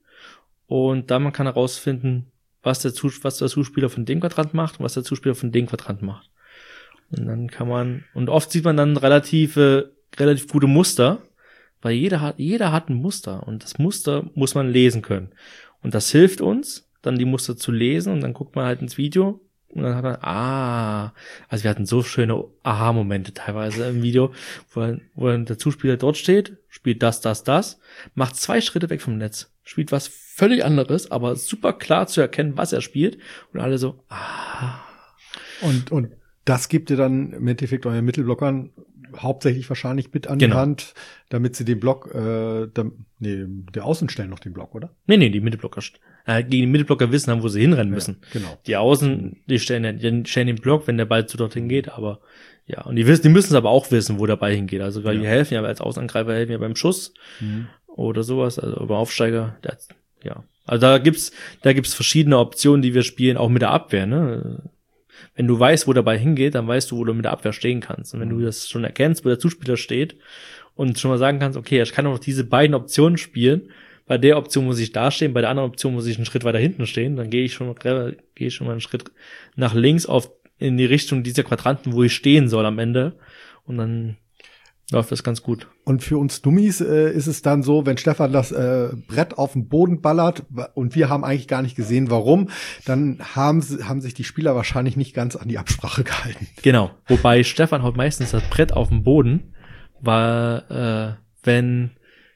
[SPEAKER 3] Und dann man kann herausfinden, was der, Zus- was der Zuspieler von dem Quadrant macht und was der Zuspieler von dem Quadrant macht. Und dann kann man, und oft sieht man dann relativ, äh, relativ gute Muster, weil jeder hat, jeder hat ein Muster. Und das Muster muss man lesen können. Und das hilft uns, dann die Muster zu lesen und dann guckt man halt ins Video. Und dann hat man, ah, also wir hatten so schöne Aha-Momente teilweise im Video, wo, wo der Zuspieler dort steht, spielt das, das, das, macht zwei Schritte weg vom Netz, spielt was völlig anderes, aber super klar zu erkennen, was er spielt. Und alle so, ah.
[SPEAKER 4] Und, und das gibt ihr dann im Endeffekt euren Mittelblockern hauptsächlich wahrscheinlich mit an
[SPEAKER 3] Genau.
[SPEAKER 4] die Hand, damit sie den Block, äh, da, nee, der Außen stellen noch den Block, oder?
[SPEAKER 3] Nee, nee, die Mittelblocker, äh, gegen die Mittelblocker wissen haben, wo sie hinrennen müssen.
[SPEAKER 4] Ja, genau.
[SPEAKER 3] Die Außen, die stellen, den- die stellen den Block, wenn der Ball zu dorthin geht, aber ja, und die wissen, die müssen es aber auch wissen, wo der Ball hingeht. Also, weil
[SPEAKER 4] Ja.
[SPEAKER 3] die helfen ja als Außenangreifer, helfen ja beim Schuss
[SPEAKER 4] Mhm.
[SPEAKER 3] oder sowas, also über Aufsteiger, das, ja. Also da gibt's, da gibt's verschiedene Optionen, die wir spielen, auch mit der Abwehr, ne? Wenn du weißt, wo der Ball hingeht, dann weißt du, wo du mit der Abwehr stehen kannst. Und wenn du das schon erkennst, wo der Zuspieler steht und schon mal sagen kannst, okay, ich kann auch diese beiden Optionen spielen, bei der Option muss ich da stehen, bei der anderen Option muss ich einen Schritt weiter hinten stehen, dann gehe ich schon, gehe ich schon mal einen Schritt nach links auf, in die Richtung dieser Quadranten, wo ich stehen soll am Ende. Und dann läuft das ganz gut.
[SPEAKER 4] Und für uns Dummies äh, ist es dann so, wenn Stefan das äh, Brett auf den Boden ballert und wir haben eigentlich gar nicht gesehen, warum, dann haben, sie- haben sich die Spieler wahrscheinlich nicht ganz an die Absprache gehalten.
[SPEAKER 3] Genau. Wobei Stefan haut meistens das Brett auf den Boden, weil äh, wenn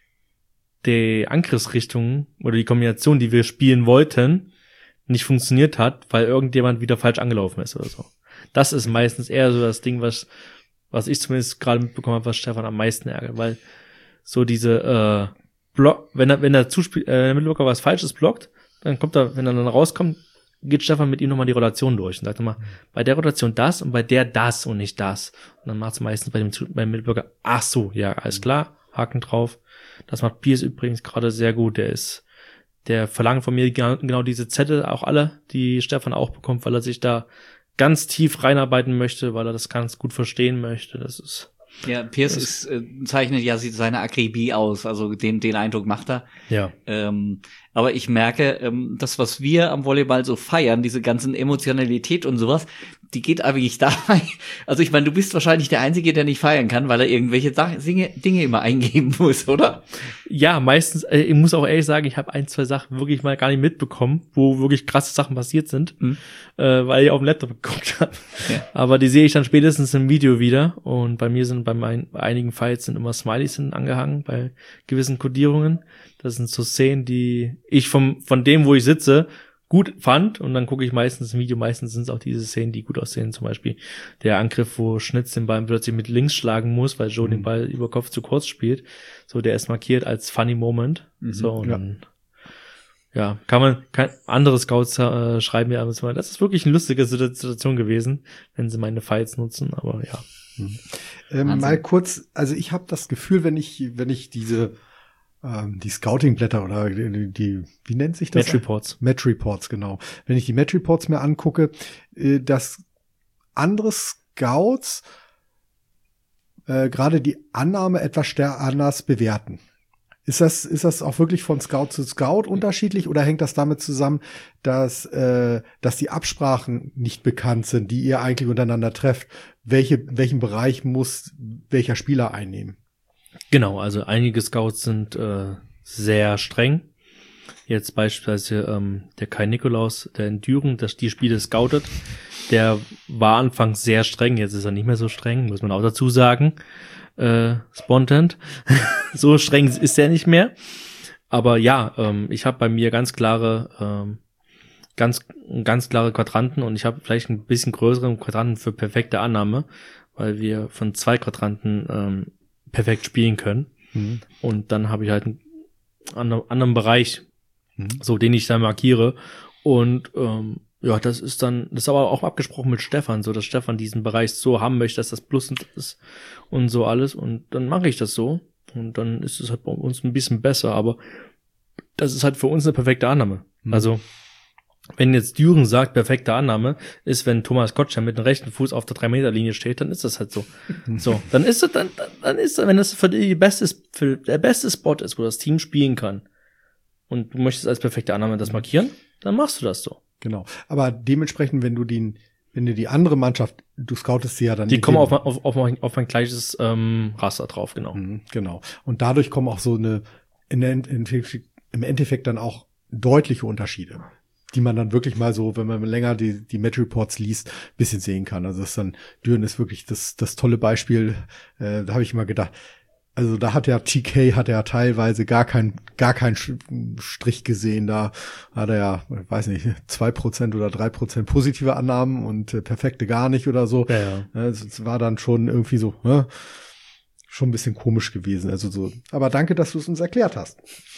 [SPEAKER 3] die Angriffsrichtung oder die Kombination, die wir spielen wollten, nicht funktioniert hat, weil irgendjemand wieder falsch angelaufen ist oder so. Das ist meistens eher so das Ding, was was ich zumindest gerade mitbekommen habe, was Stefan am meisten ärgert, weil so diese äh, Block, wenn er wenn der Zuspiel äh, der Mittelblocker was Falsches blockt, dann kommt er, wenn er dann rauskommt, geht Stefan mit ihm nochmal die Rotation durch und sagt nochmal, bei der Rotation das und bei der das und nicht das. Und dann macht es meistens bei dem Zu- beim Mittelblocker, ach so, ja, alles klar, Haken drauf. Das macht Piers übrigens gerade sehr gut. Der ist, der verlangt von mir genau, genau diese Zettel, auch alle, die Stefan auch bekommt, weil er sich da ganz tief reinarbeiten möchte, weil er das ganz gut verstehen möchte. Das ist
[SPEAKER 1] Ja, Pierce ist, äh, zeichnet ja seine Akribie aus, also den, den Eindruck macht er.
[SPEAKER 3] ja
[SPEAKER 1] Ähm, aber ich merke, ähm, das, was wir am Volleyball so feiern, diese ganzen Emotionalität und sowas, die geht eigentlich dabei. Also ich meine, du bist wahrscheinlich der Einzige, der nicht feiern kann, weil er irgendwelche Sa- Dinge, Dinge immer eingeben muss, oder?
[SPEAKER 3] Ja, meistens, äh, ich muss auch ehrlich sagen, ich habe ein, zwei Sachen wirklich mal gar nicht mitbekommen, wo wirklich krasse Sachen passiert sind,
[SPEAKER 1] Mhm.
[SPEAKER 3] äh, weil ich auf dem Laptop geguckt habe.
[SPEAKER 1] Ja.
[SPEAKER 3] Aber die sehe ich dann spätestens im Video wieder. Und bei mir sind bei, meinen, bei einigen Files sind immer Smileys sind angehangen, bei gewissen Codierungen. Das sind so Szenen, die ich vom von dem, wo ich sitze, gut fand. Und dann gucke ich meistens im Video, meistens sind es auch diese Szenen, die gut aussehen. Zum Beispiel der Angriff, wo Schnitz den Ball plötzlich mit links schlagen muss, weil Joe
[SPEAKER 4] Mhm.
[SPEAKER 3] den Ball über Kopf zu kurz spielt. So, der ist markiert als Funny Moment.
[SPEAKER 1] Mhm.
[SPEAKER 3] So, und
[SPEAKER 4] Ja.
[SPEAKER 3] dann, ja, kann man, kann, andere Scouts äh, schreiben mir abends mal, das ist wirklich eine lustige Situation gewesen, wenn sie meine Files nutzen, aber ja.
[SPEAKER 4] Mhm. Ähm, mal kurz, also ich habe das Gefühl, wenn ich, wenn ich diese ähm, die Scouting-Blätter oder die, die, wie nennt sich das?
[SPEAKER 3] Match Reports.
[SPEAKER 4] Match Reports, genau. Wenn ich die Match Reports mir angucke, äh, dass andere Scouts äh, gerade die Annahme etwas stärker anders bewerten. Ist das, ist das auch wirklich von Scout zu Scout unterschiedlich oder hängt das damit zusammen, dass, äh, dass die Absprachen nicht bekannt sind, die ihr eigentlich untereinander trefft? Welche, welchen Bereich muss welcher Spieler einnehmen?
[SPEAKER 3] Genau, also einige Scouts sind äh, sehr streng. Jetzt beispielsweise ähm, der Kai Nikolaus, der in Düren, das die Spiele scoutet, der war anfangs sehr streng, jetzt ist er nicht mehr so streng, muss man auch dazu sagen. Äh, Spontant. So streng ist er nicht mehr. Aber ja, ähm, ich habe bei mir ganz klare, ähm, ganz ganz klare Quadranten und ich habe vielleicht ein bisschen größere Quadranten für perfekte Annahme, weil wir von zwei Quadranten ähm, perfekt spielen können. Mhm. Und dann habe ich halt einen anderen, anderen Bereich, mhm. so den ich dann markiere. Und ähm, ja, das ist dann, das ist aber auch abgesprochen mit Stefan, so dass Stefan diesen Bereich so haben möchte, dass das Plus ist und so alles. Und dann mache ich das so. Und dann ist es halt bei uns ein bisschen besser. Aber das ist halt für uns eine perfekte Annahme. Mhm. Also, wenn jetzt Düren sagt, perfekte Annahme, ist, wenn Thomas Gottschalk mit dem rechten Fuß auf der drei Meter Linie steht, dann ist das halt so. So, dann ist es, dann, dann ist es, wenn das für die beste, für der beste Spot ist, wo das Team spielen kann. Und du möchtest als perfekte Annahme das markieren, dann machst du das so.
[SPEAKER 4] Genau. Aber dementsprechend, wenn du den, wenn du die andere Mannschaft, du scoutest sie ja dann.
[SPEAKER 3] Die kommen auf, auf, auf, auf ein gleiches ähm, Raster drauf, genau.
[SPEAKER 4] Mhm, genau. Und dadurch kommen auch so eine, in der, in, im Endeffekt dann auch deutliche Unterschiede, die man dann wirklich mal so, wenn man länger die, die Match Reports liest, bisschen sehen kann. Also das ist dann, Düren ist wirklich das, das tolle Beispiel. Äh, da habe ich immer gedacht, also da hat ja T K hat er teilweise gar keinen gar keinen Strich gesehen. Da hat er ja, ich weiß nicht, zwei Prozent oder drei Prozent positive Annahmen und äh, perfekte gar nicht oder so.
[SPEAKER 3] Ja, ja.
[SPEAKER 4] Es war dann schon irgendwie so, ne, schon ein bisschen komisch gewesen. Also so. Aber danke, dass du es uns erklärt hast.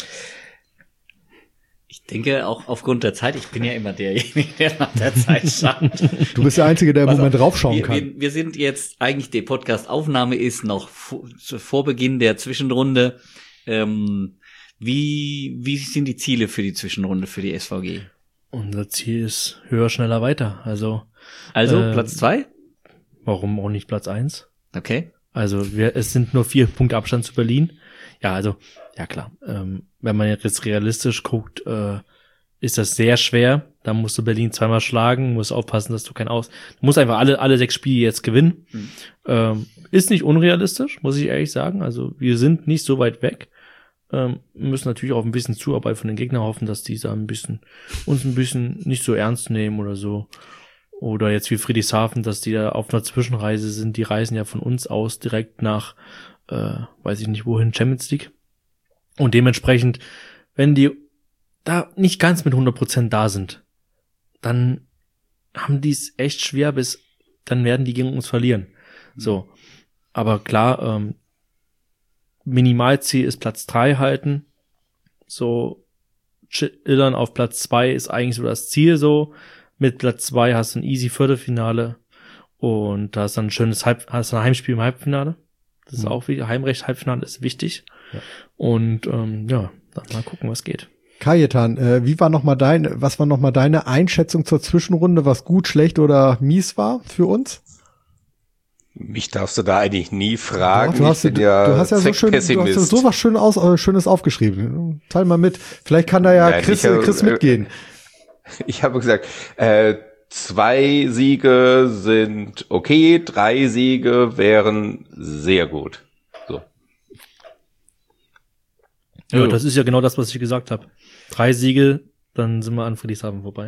[SPEAKER 1] Ich denke auch aufgrund der Zeit, ich bin ja immer derjenige, der nach der Zeit schaut.
[SPEAKER 4] Du bist der Einzige, der im Moment draufschauen
[SPEAKER 1] wir,
[SPEAKER 4] kann.
[SPEAKER 1] Wir, wir sind jetzt, eigentlich die Podcast-Aufnahme ist noch vor, vor Beginn der Zwischenrunde. Ähm, wie, wie sind die Ziele für die Zwischenrunde für die S V G?
[SPEAKER 3] Unser Ziel ist höher, schneller, weiter. Also,
[SPEAKER 1] also
[SPEAKER 3] äh,
[SPEAKER 1] Platz zwei?
[SPEAKER 3] Warum auch nicht Platz eins?
[SPEAKER 1] Okay.
[SPEAKER 3] Also wir, es sind nur vier Punkte Abstand zu Berlin. Ja, also, ja klar. Ähm, wenn man jetzt realistisch guckt, äh, ist das sehr schwer. Da musst du Berlin zweimal schlagen, musst aufpassen, dass du kein Aus... Du musst einfach alle alle sechs Spiele jetzt gewinnen. Mhm. Ähm, ist nicht unrealistisch, muss ich ehrlich sagen. Also wir sind nicht so weit weg. Ähm, müssen natürlich auch ein bisschen Zuarbeit von den Gegnern hoffen, dass die da ein bisschen uns ein bisschen nicht so ernst nehmen oder so. Oder jetzt wie Friedrichshafen, dass die da auf einer Zwischenreise sind. Die reisen ja von uns aus direkt nach, äh, weiß ich nicht wohin, Champions League. Und dementsprechend, wenn die da nicht ganz mit hundert Prozent da sind, dann haben die es echt schwer, bis dann werden die gegen uns verlieren. Mhm. So. Aber klar, ähm, Minimalziel ist Platz drei halten. So, chillern auf Platz zwei ist eigentlich so das Ziel so. Mit Platz zwei hast du ein easy Viertelfinale und da hast dann ein schönes Halb, hast ein Heimspiel im Halbfinale. Das ist mhm. auch wie Heimrecht, Halbfinale ist wichtig. Ja. Und ähm, ja, dann mal gucken, was geht.
[SPEAKER 4] Kajetan, äh, wie war noch mal dein, was war noch mal deine Einschätzung zur Zwischenrunde, was gut, schlecht oder mies war für uns?
[SPEAKER 5] Mich darfst du da eigentlich nie fragen.
[SPEAKER 4] Doch, du, hast,
[SPEAKER 5] ich bin
[SPEAKER 4] du,
[SPEAKER 5] ja
[SPEAKER 4] du hast ja so schön, du hast ja so was schön aus, äh, Schönes aufgeschrieben. Teil mal mit. Vielleicht kann da ja Nein, Chris, hab, Chris mitgehen.
[SPEAKER 5] Ich habe gesagt, äh, zwei Siege sind okay, drei Siege wären sehr gut. So.
[SPEAKER 3] Ja, das ist ja genau das, was ich gesagt habe. Drei Siege, dann sind wir an Friedrichshafen vorbei.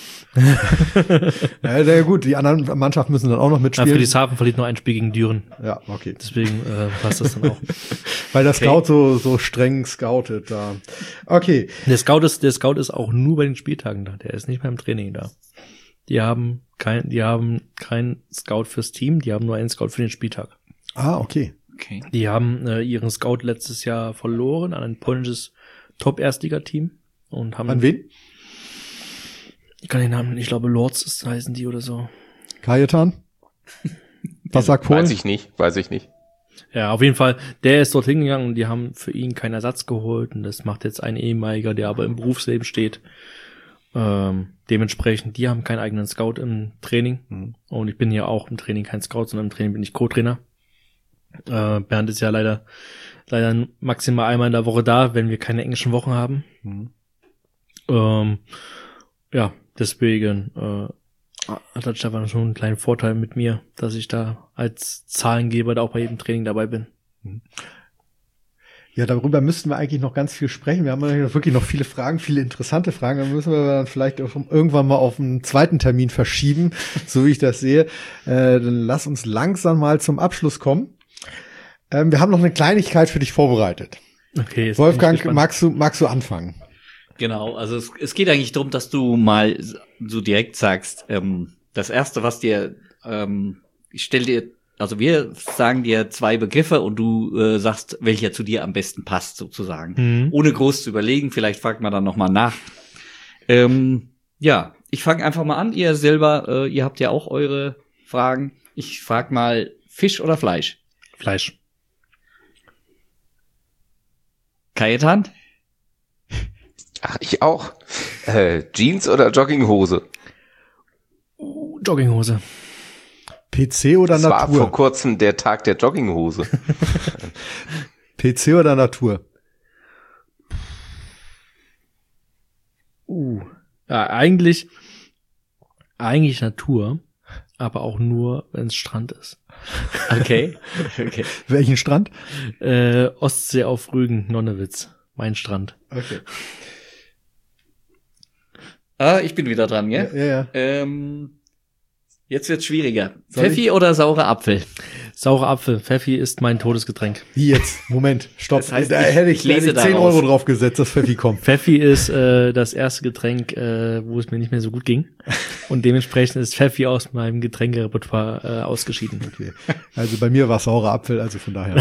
[SPEAKER 4] Ja, sehr gut. Die anderen Mannschaften müssen dann auch noch mitspielen.
[SPEAKER 3] Ja, Friedrichshafen verliert nur ein Spiel gegen Düren.
[SPEAKER 4] Ja, okay.
[SPEAKER 3] Deswegen äh, passt das dann auch.
[SPEAKER 4] Weil der Scout okay. so so streng scoutet da. Okay.
[SPEAKER 3] Der Scout ist der Scout ist auch nur bei den Spieltagen da. Der ist nicht beim Training da. Die haben kein die haben keinen Scout fürs Team. Die haben nur einen Scout für den Spieltag.
[SPEAKER 4] Ah, okay.
[SPEAKER 1] Okay.
[SPEAKER 3] Die haben äh, ihren Scout letztes Jahr verloren an ein polnisches Top-Erstligateam. und haben.
[SPEAKER 4] An wen?
[SPEAKER 3] Ich kann den Namen, ich glaube Lords ist, heißen die oder so.
[SPEAKER 4] Kajetan? Was sagt Polen?
[SPEAKER 5] Weiß ich nicht, weiß ich nicht.
[SPEAKER 3] Ja, auf jeden Fall, der ist dort hingegangen und die haben für ihn keinen Ersatz geholt und das macht jetzt ein ehemaliger, der aber im Berufsleben steht. Ähm, dementsprechend, die haben keinen eigenen Scout im Training mhm. und ich bin ja auch im Training kein Scout, sondern im Training bin ich Co-Trainer. Äh, Bernd ist ja leider leider maximal einmal in der Woche da, wenn wir keine englischen Wochen haben. Mhm. Ähm, ja, deswegen äh, hat der Stefan schon einen kleinen Vorteil mit mir, dass ich da als Zahlengeber da auch bei jedem Training dabei bin.
[SPEAKER 4] Ja, darüber müssten wir eigentlich noch ganz viel sprechen. Wir haben wirklich noch viele Fragen, viele interessante Fragen. Dann müssen wir dann vielleicht irgendwann mal auf einen zweiten Termin verschieben, so wie ich das sehe. Äh, dann lass uns langsam mal zum Abschluss kommen. Ähm, wir haben noch eine Kleinigkeit für dich vorbereitet.
[SPEAKER 3] Okay, jetzt
[SPEAKER 4] Wolfgang, magst du, magst du anfangen?
[SPEAKER 1] Genau, also es, es geht eigentlich darum, dass du mal so direkt sagst, ähm, das Erste, was dir, ähm, ich stell dir, also wir sagen dir zwei Begriffe und du äh, sagst, welcher zu dir am besten passt, sozusagen. Mhm. Ohne groß zu überlegen, vielleicht fragt man dann nochmal nach. Ähm, ja, ich fange einfach mal an, ihr selber, äh, ihr habt ja auch eure Fragen. Ich frag mal, Fisch oder Fleisch?
[SPEAKER 3] Fleisch.
[SPEAKER 1] Kajetan?
[SPEAKER 5] Ach, ich auch. Äh, Jeans oder Jogginghose?
[SPEAKER 3] Uh, Jogginghose.
[SPEAKER 4] P C oder
[SPEAKER 5] das
[SPEAKER 4] Natur?
[SPEAKER 5] Das war vor kurzem der Tag der Jogginghose.
[SPEAKER 4] P C oder Natur?
[SPEAKER 3] Uh, ja, eigentlich, eigentlich Natur, aber auch nur, wenn es Strand ist.
[SPEAKER 1] Okay. Okay.
[SPEAKER 4] Welchen Strand?
[SPEAKER 3] Äh, Ostsee auf Rügen, Nonnewitz. Mein Strand.
[SPEAKER 4] Okay.
[SPEAKER 1] Ah, ich bin wieder dran, gell?
[SPEAKER 4] Ja, ja. ja.
[SPEAKER 1] Ähm, jetzt wird's schwieriger.
[SPEAKER 4] Soll
[SPEAKER 1] Pfeffi
[SPEAKER 4] ich?
[SPEAKER 1] oder saurer Apfel?
[SPEAKER 3] Saurer Apfel. Pfeffi ist mein Todesgetränk.
[SPEAKER 4] Wie jetzt? Moment, stopp.
[SPEAKER 1] Das heißt,
[SPEAKER 4] da
[SPEAKER 1] ich-
[SPEAKER 4] hätte ich,
[SPEAKER 1] ich lese
[SPEAKER 4] hätte ich zehn
[SPEAKER 1] daraus.
[SPEAKER 4] Euro drauf gesetzt, dass Pfeffi kommt.
[SPEAKER 3] Pfeffi ist äh, das erste Getränk, äh, wo es mir nicht mehr so gut ging. Und dementsprechend ist Pfeffi aus meinem Getränkerepertoire äh, ausgeschieden.
[SPEAKER 4] Okay. Also bei mir war es saurer Apfel, also von daher.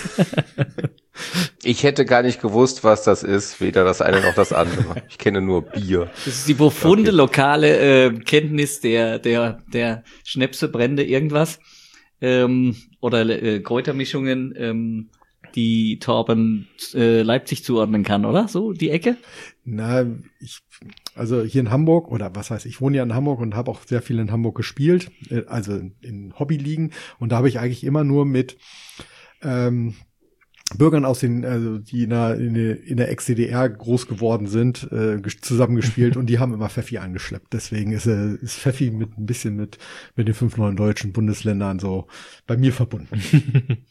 [SPEAKER 5] Ich hätte gar nicht gewusst, was das ist, weder das eine noch das andere. Ich kenne nur Bier.
[SPEAKER 1] Das ist die profunde lokale äh, Kenntnis der der der Schnäpse, Brände, irgendwas ähm, oder äh, Kräutermischungen, ähm, die Torben äh, Leipzig zuordnen kann, oder? So die Ecke?
[SPEAKER 4] Na, ich, also hier in Hamburg, oder was heißt, ich wohne ja in Hamburg und habe auch sehr viel in Hamburg gespielt, äh, also in Hobbyligen. Und da habe ich eigentlich immer nur mit ähm, Bürgern aus den, also die in der, in der, in der Ex-D D R groß geworden sind, äh, ges- zusammengespielt und die haben immer Pfeffi angeschleppt. Deswegen ist, äh, ist Pfeffi mit ein bisschen mit mit den fünf neuen deutschen Bundesländern so bei mir verbunden.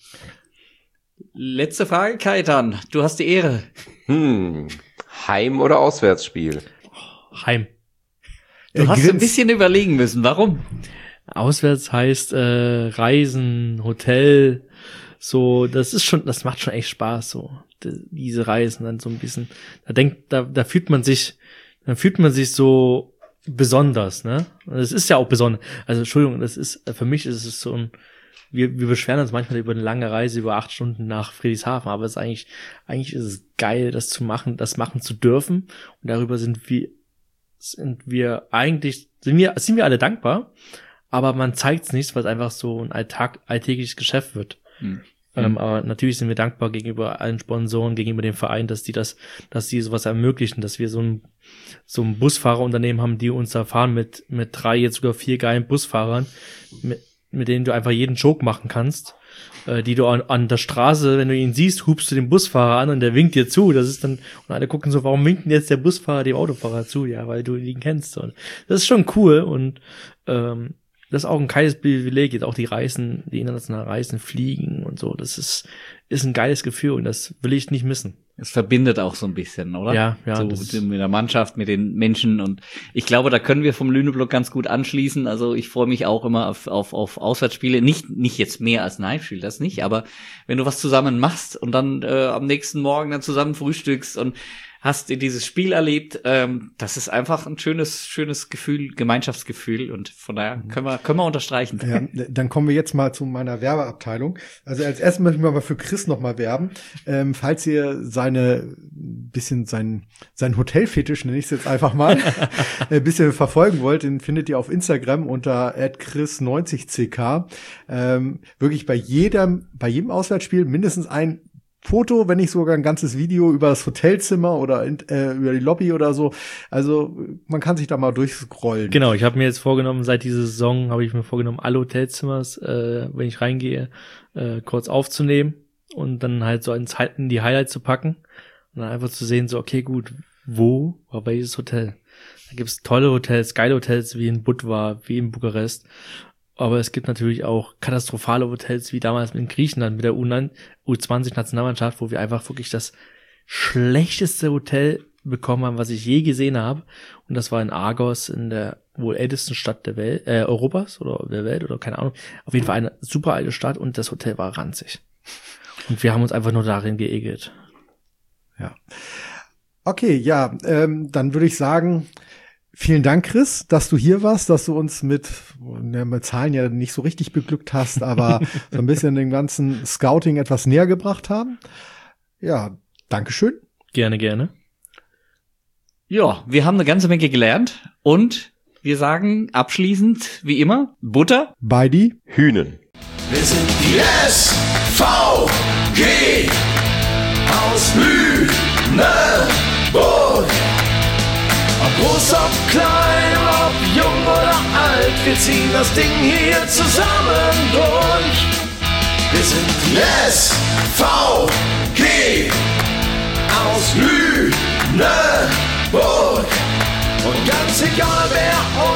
[SPEAKER 1] Letzte Frage, Kajetan. Du hast die Ehre.
[SPEAKER 5] Hm. Heim- oder Auswärtsspiel?
[SPEAKER 3] Heim.
[SPEAKER 1] Du
[SPEAKER 4] Er
[SPEAKER 1] hast ein
[SPEAKER 4] grinst.
[SPEAKER 1] bisschen überlegen müssen. Warum?
[SPEAKER 3] Auswärts heißt äh, Reisen, Hotel, so, das ist schon, das macht schon echt Spaß, so, d- diese Reisen dann so ein bisschen, da denkt, da, da fühlt man sich, dann fühlt man sich so besonders, ne? Und es ist ja auch besonders, also Entschuldigung, das ist, für mich ist es so ein, wir, wir beschweren uns manchmal über eine lange Reise, über acht Stunden nach Friedrichshafen, aber es ist eigentlich, eigentlich ist es geil, das zu machen, das machen zu dürfen, und darüber sind wir, sind wir eigentlich, sind wir, sind wir alle dankbar, aber man zeigt's nicht, weil es einfach so ein Alltag, alltägliches Geschäft wird.
[SPEAKER 1] Hm.
[SPEAKER 3] Ähm, aber natürlich sind wir dankbar gegenüber allen Sponsoren, gegenüber dem Verein, dass die das, dass die sowas ermöglichen, dass wir so ein, so ein Busfahrerunternehmen haben, die uns da fahren mit, mit drei, jetzt sogar vier geilen Busfahrern, mit, mit denen du einfach jeden Joke machen kannst, äh, die du an, an der Straße, wenn du ihn siehst, hupst du den Busfahrer an und der winkt dir zu. Das ist dann, und alle gucken so, warum winkt denn jetzt der Busfahrer dem Autofahrer zu? Ja, weil du ihn kennst. Und das ist schon cool und, ähm, das ist auch ein geiles Privileg, jetzt auch die Reisen, die internationalen Reisen, Fliegen und so. Das ist, ist ein geiles Gefühl und das will ich nicht missen.
[SPEAKER 1] Es verbindet auch so ein bisschen, oder?
[SPEAKER 3] Ja, ja,
[SPEAKER 1] So
[SPEAKER 3] das ist-
[SPEAKER 1] mit der Mannschaft, mit den Menschen, und ich glaube, da können wir vom Lüneblock ganz gut anschließen. Also ich freue mich auch immer auf, auf, auf Auswärtsspiele. Nicht, nicht jetzt mehr als ein Heimspiel, das nicht, aber wenn du was zusammen machst und dann äh, am nächsten Morgen dann zusammen frühstückst und hast dir dieses Spiel erlebt. Ähm, das ist einfach ein schönes, schönes Gefühl, Gemeinschaftsgefühl und von daher können wir, können wir unterstreichen.
[SPEAKER 4] Ja, dann kommen wir jetzt mal zu meiner Werbeabteilung. Also als erstes möchte ich mal für Chris nochmal werben. Ähm, falls ihr seine, bisschen sein, sein Hotelfetisch, nenne ich es jetzt einfach mal, ein bisschen verfolgen wollt, den findet ihr auf Instagram unter at chris neunzig c k. Ähm, wirklich bei jedem, bei jedem Auswärtsspiel mindestens ein Foto, wenn nicht sogar ein ganzes Video über das Hotelzimmer oder äh, über die Lobby oder so. Also man kann sich da mal durchscrollen.
[SPEAKER 3] Genau, ich habe mir jetzt vorgenommen, seit dieser Saison habe ich mir vorgenommen, alle Hotelzimmers, äh, wenn ich reingehe, äh, kurz aufzunehmen und dann halt so ins, in die Highlights zu packen und dann einfach zu sehen, so okay, gut, wo war welches Hotel? Da gibt's tolle Hotels, geile Hotels wie in Budva, wie in Bukarest. Aber es gibt natürlich auch katastrophale Hotels, wie damals in Griechenland mit der U zwanzig Nationalmannschaft, wo wir einfach wirklich das schlechteste Hotel bekommen haben, was ich je gesehen habe. Und das war in Argos, in der wohl ältesten Stadt der Welt, äh, Europas oder der Welt oder keine Ahnung. Auf jeden Fall eine super alte Stadt und das Hotel war ranzig. Und wir haben uns einfach nur darin geekelt.
[SPEAKER 4] Ja. Okay, ja, ähm, dann würde ich sagen, vielen Dank, Chris, dass du hier warst, dass du uns mit, ja, mit Zahlen ja nicht so richtig beglückt hast, aber so ein bisschen den ganzen Scouting etwas näher gebracht haben. Ja, Dankeschön.
[SPEAKER 3] Gerne, gerne.
[SPEAKER 1] Ja, wir haben eine ganze Menge gelernt und wir sagen abschließend, wie immer, Butter
[SPEAKER 4] bei die
[SPEAKER 5] Hühnen.
[SPEAKER 6] Wir sind die S V G aus Lüneburg. Ob groß, ob klein, ob jung oder alt, wir ziehen das Ding hier zusammen durch. Wir sind die S V G aus Lüneburg. Und ganz egal wer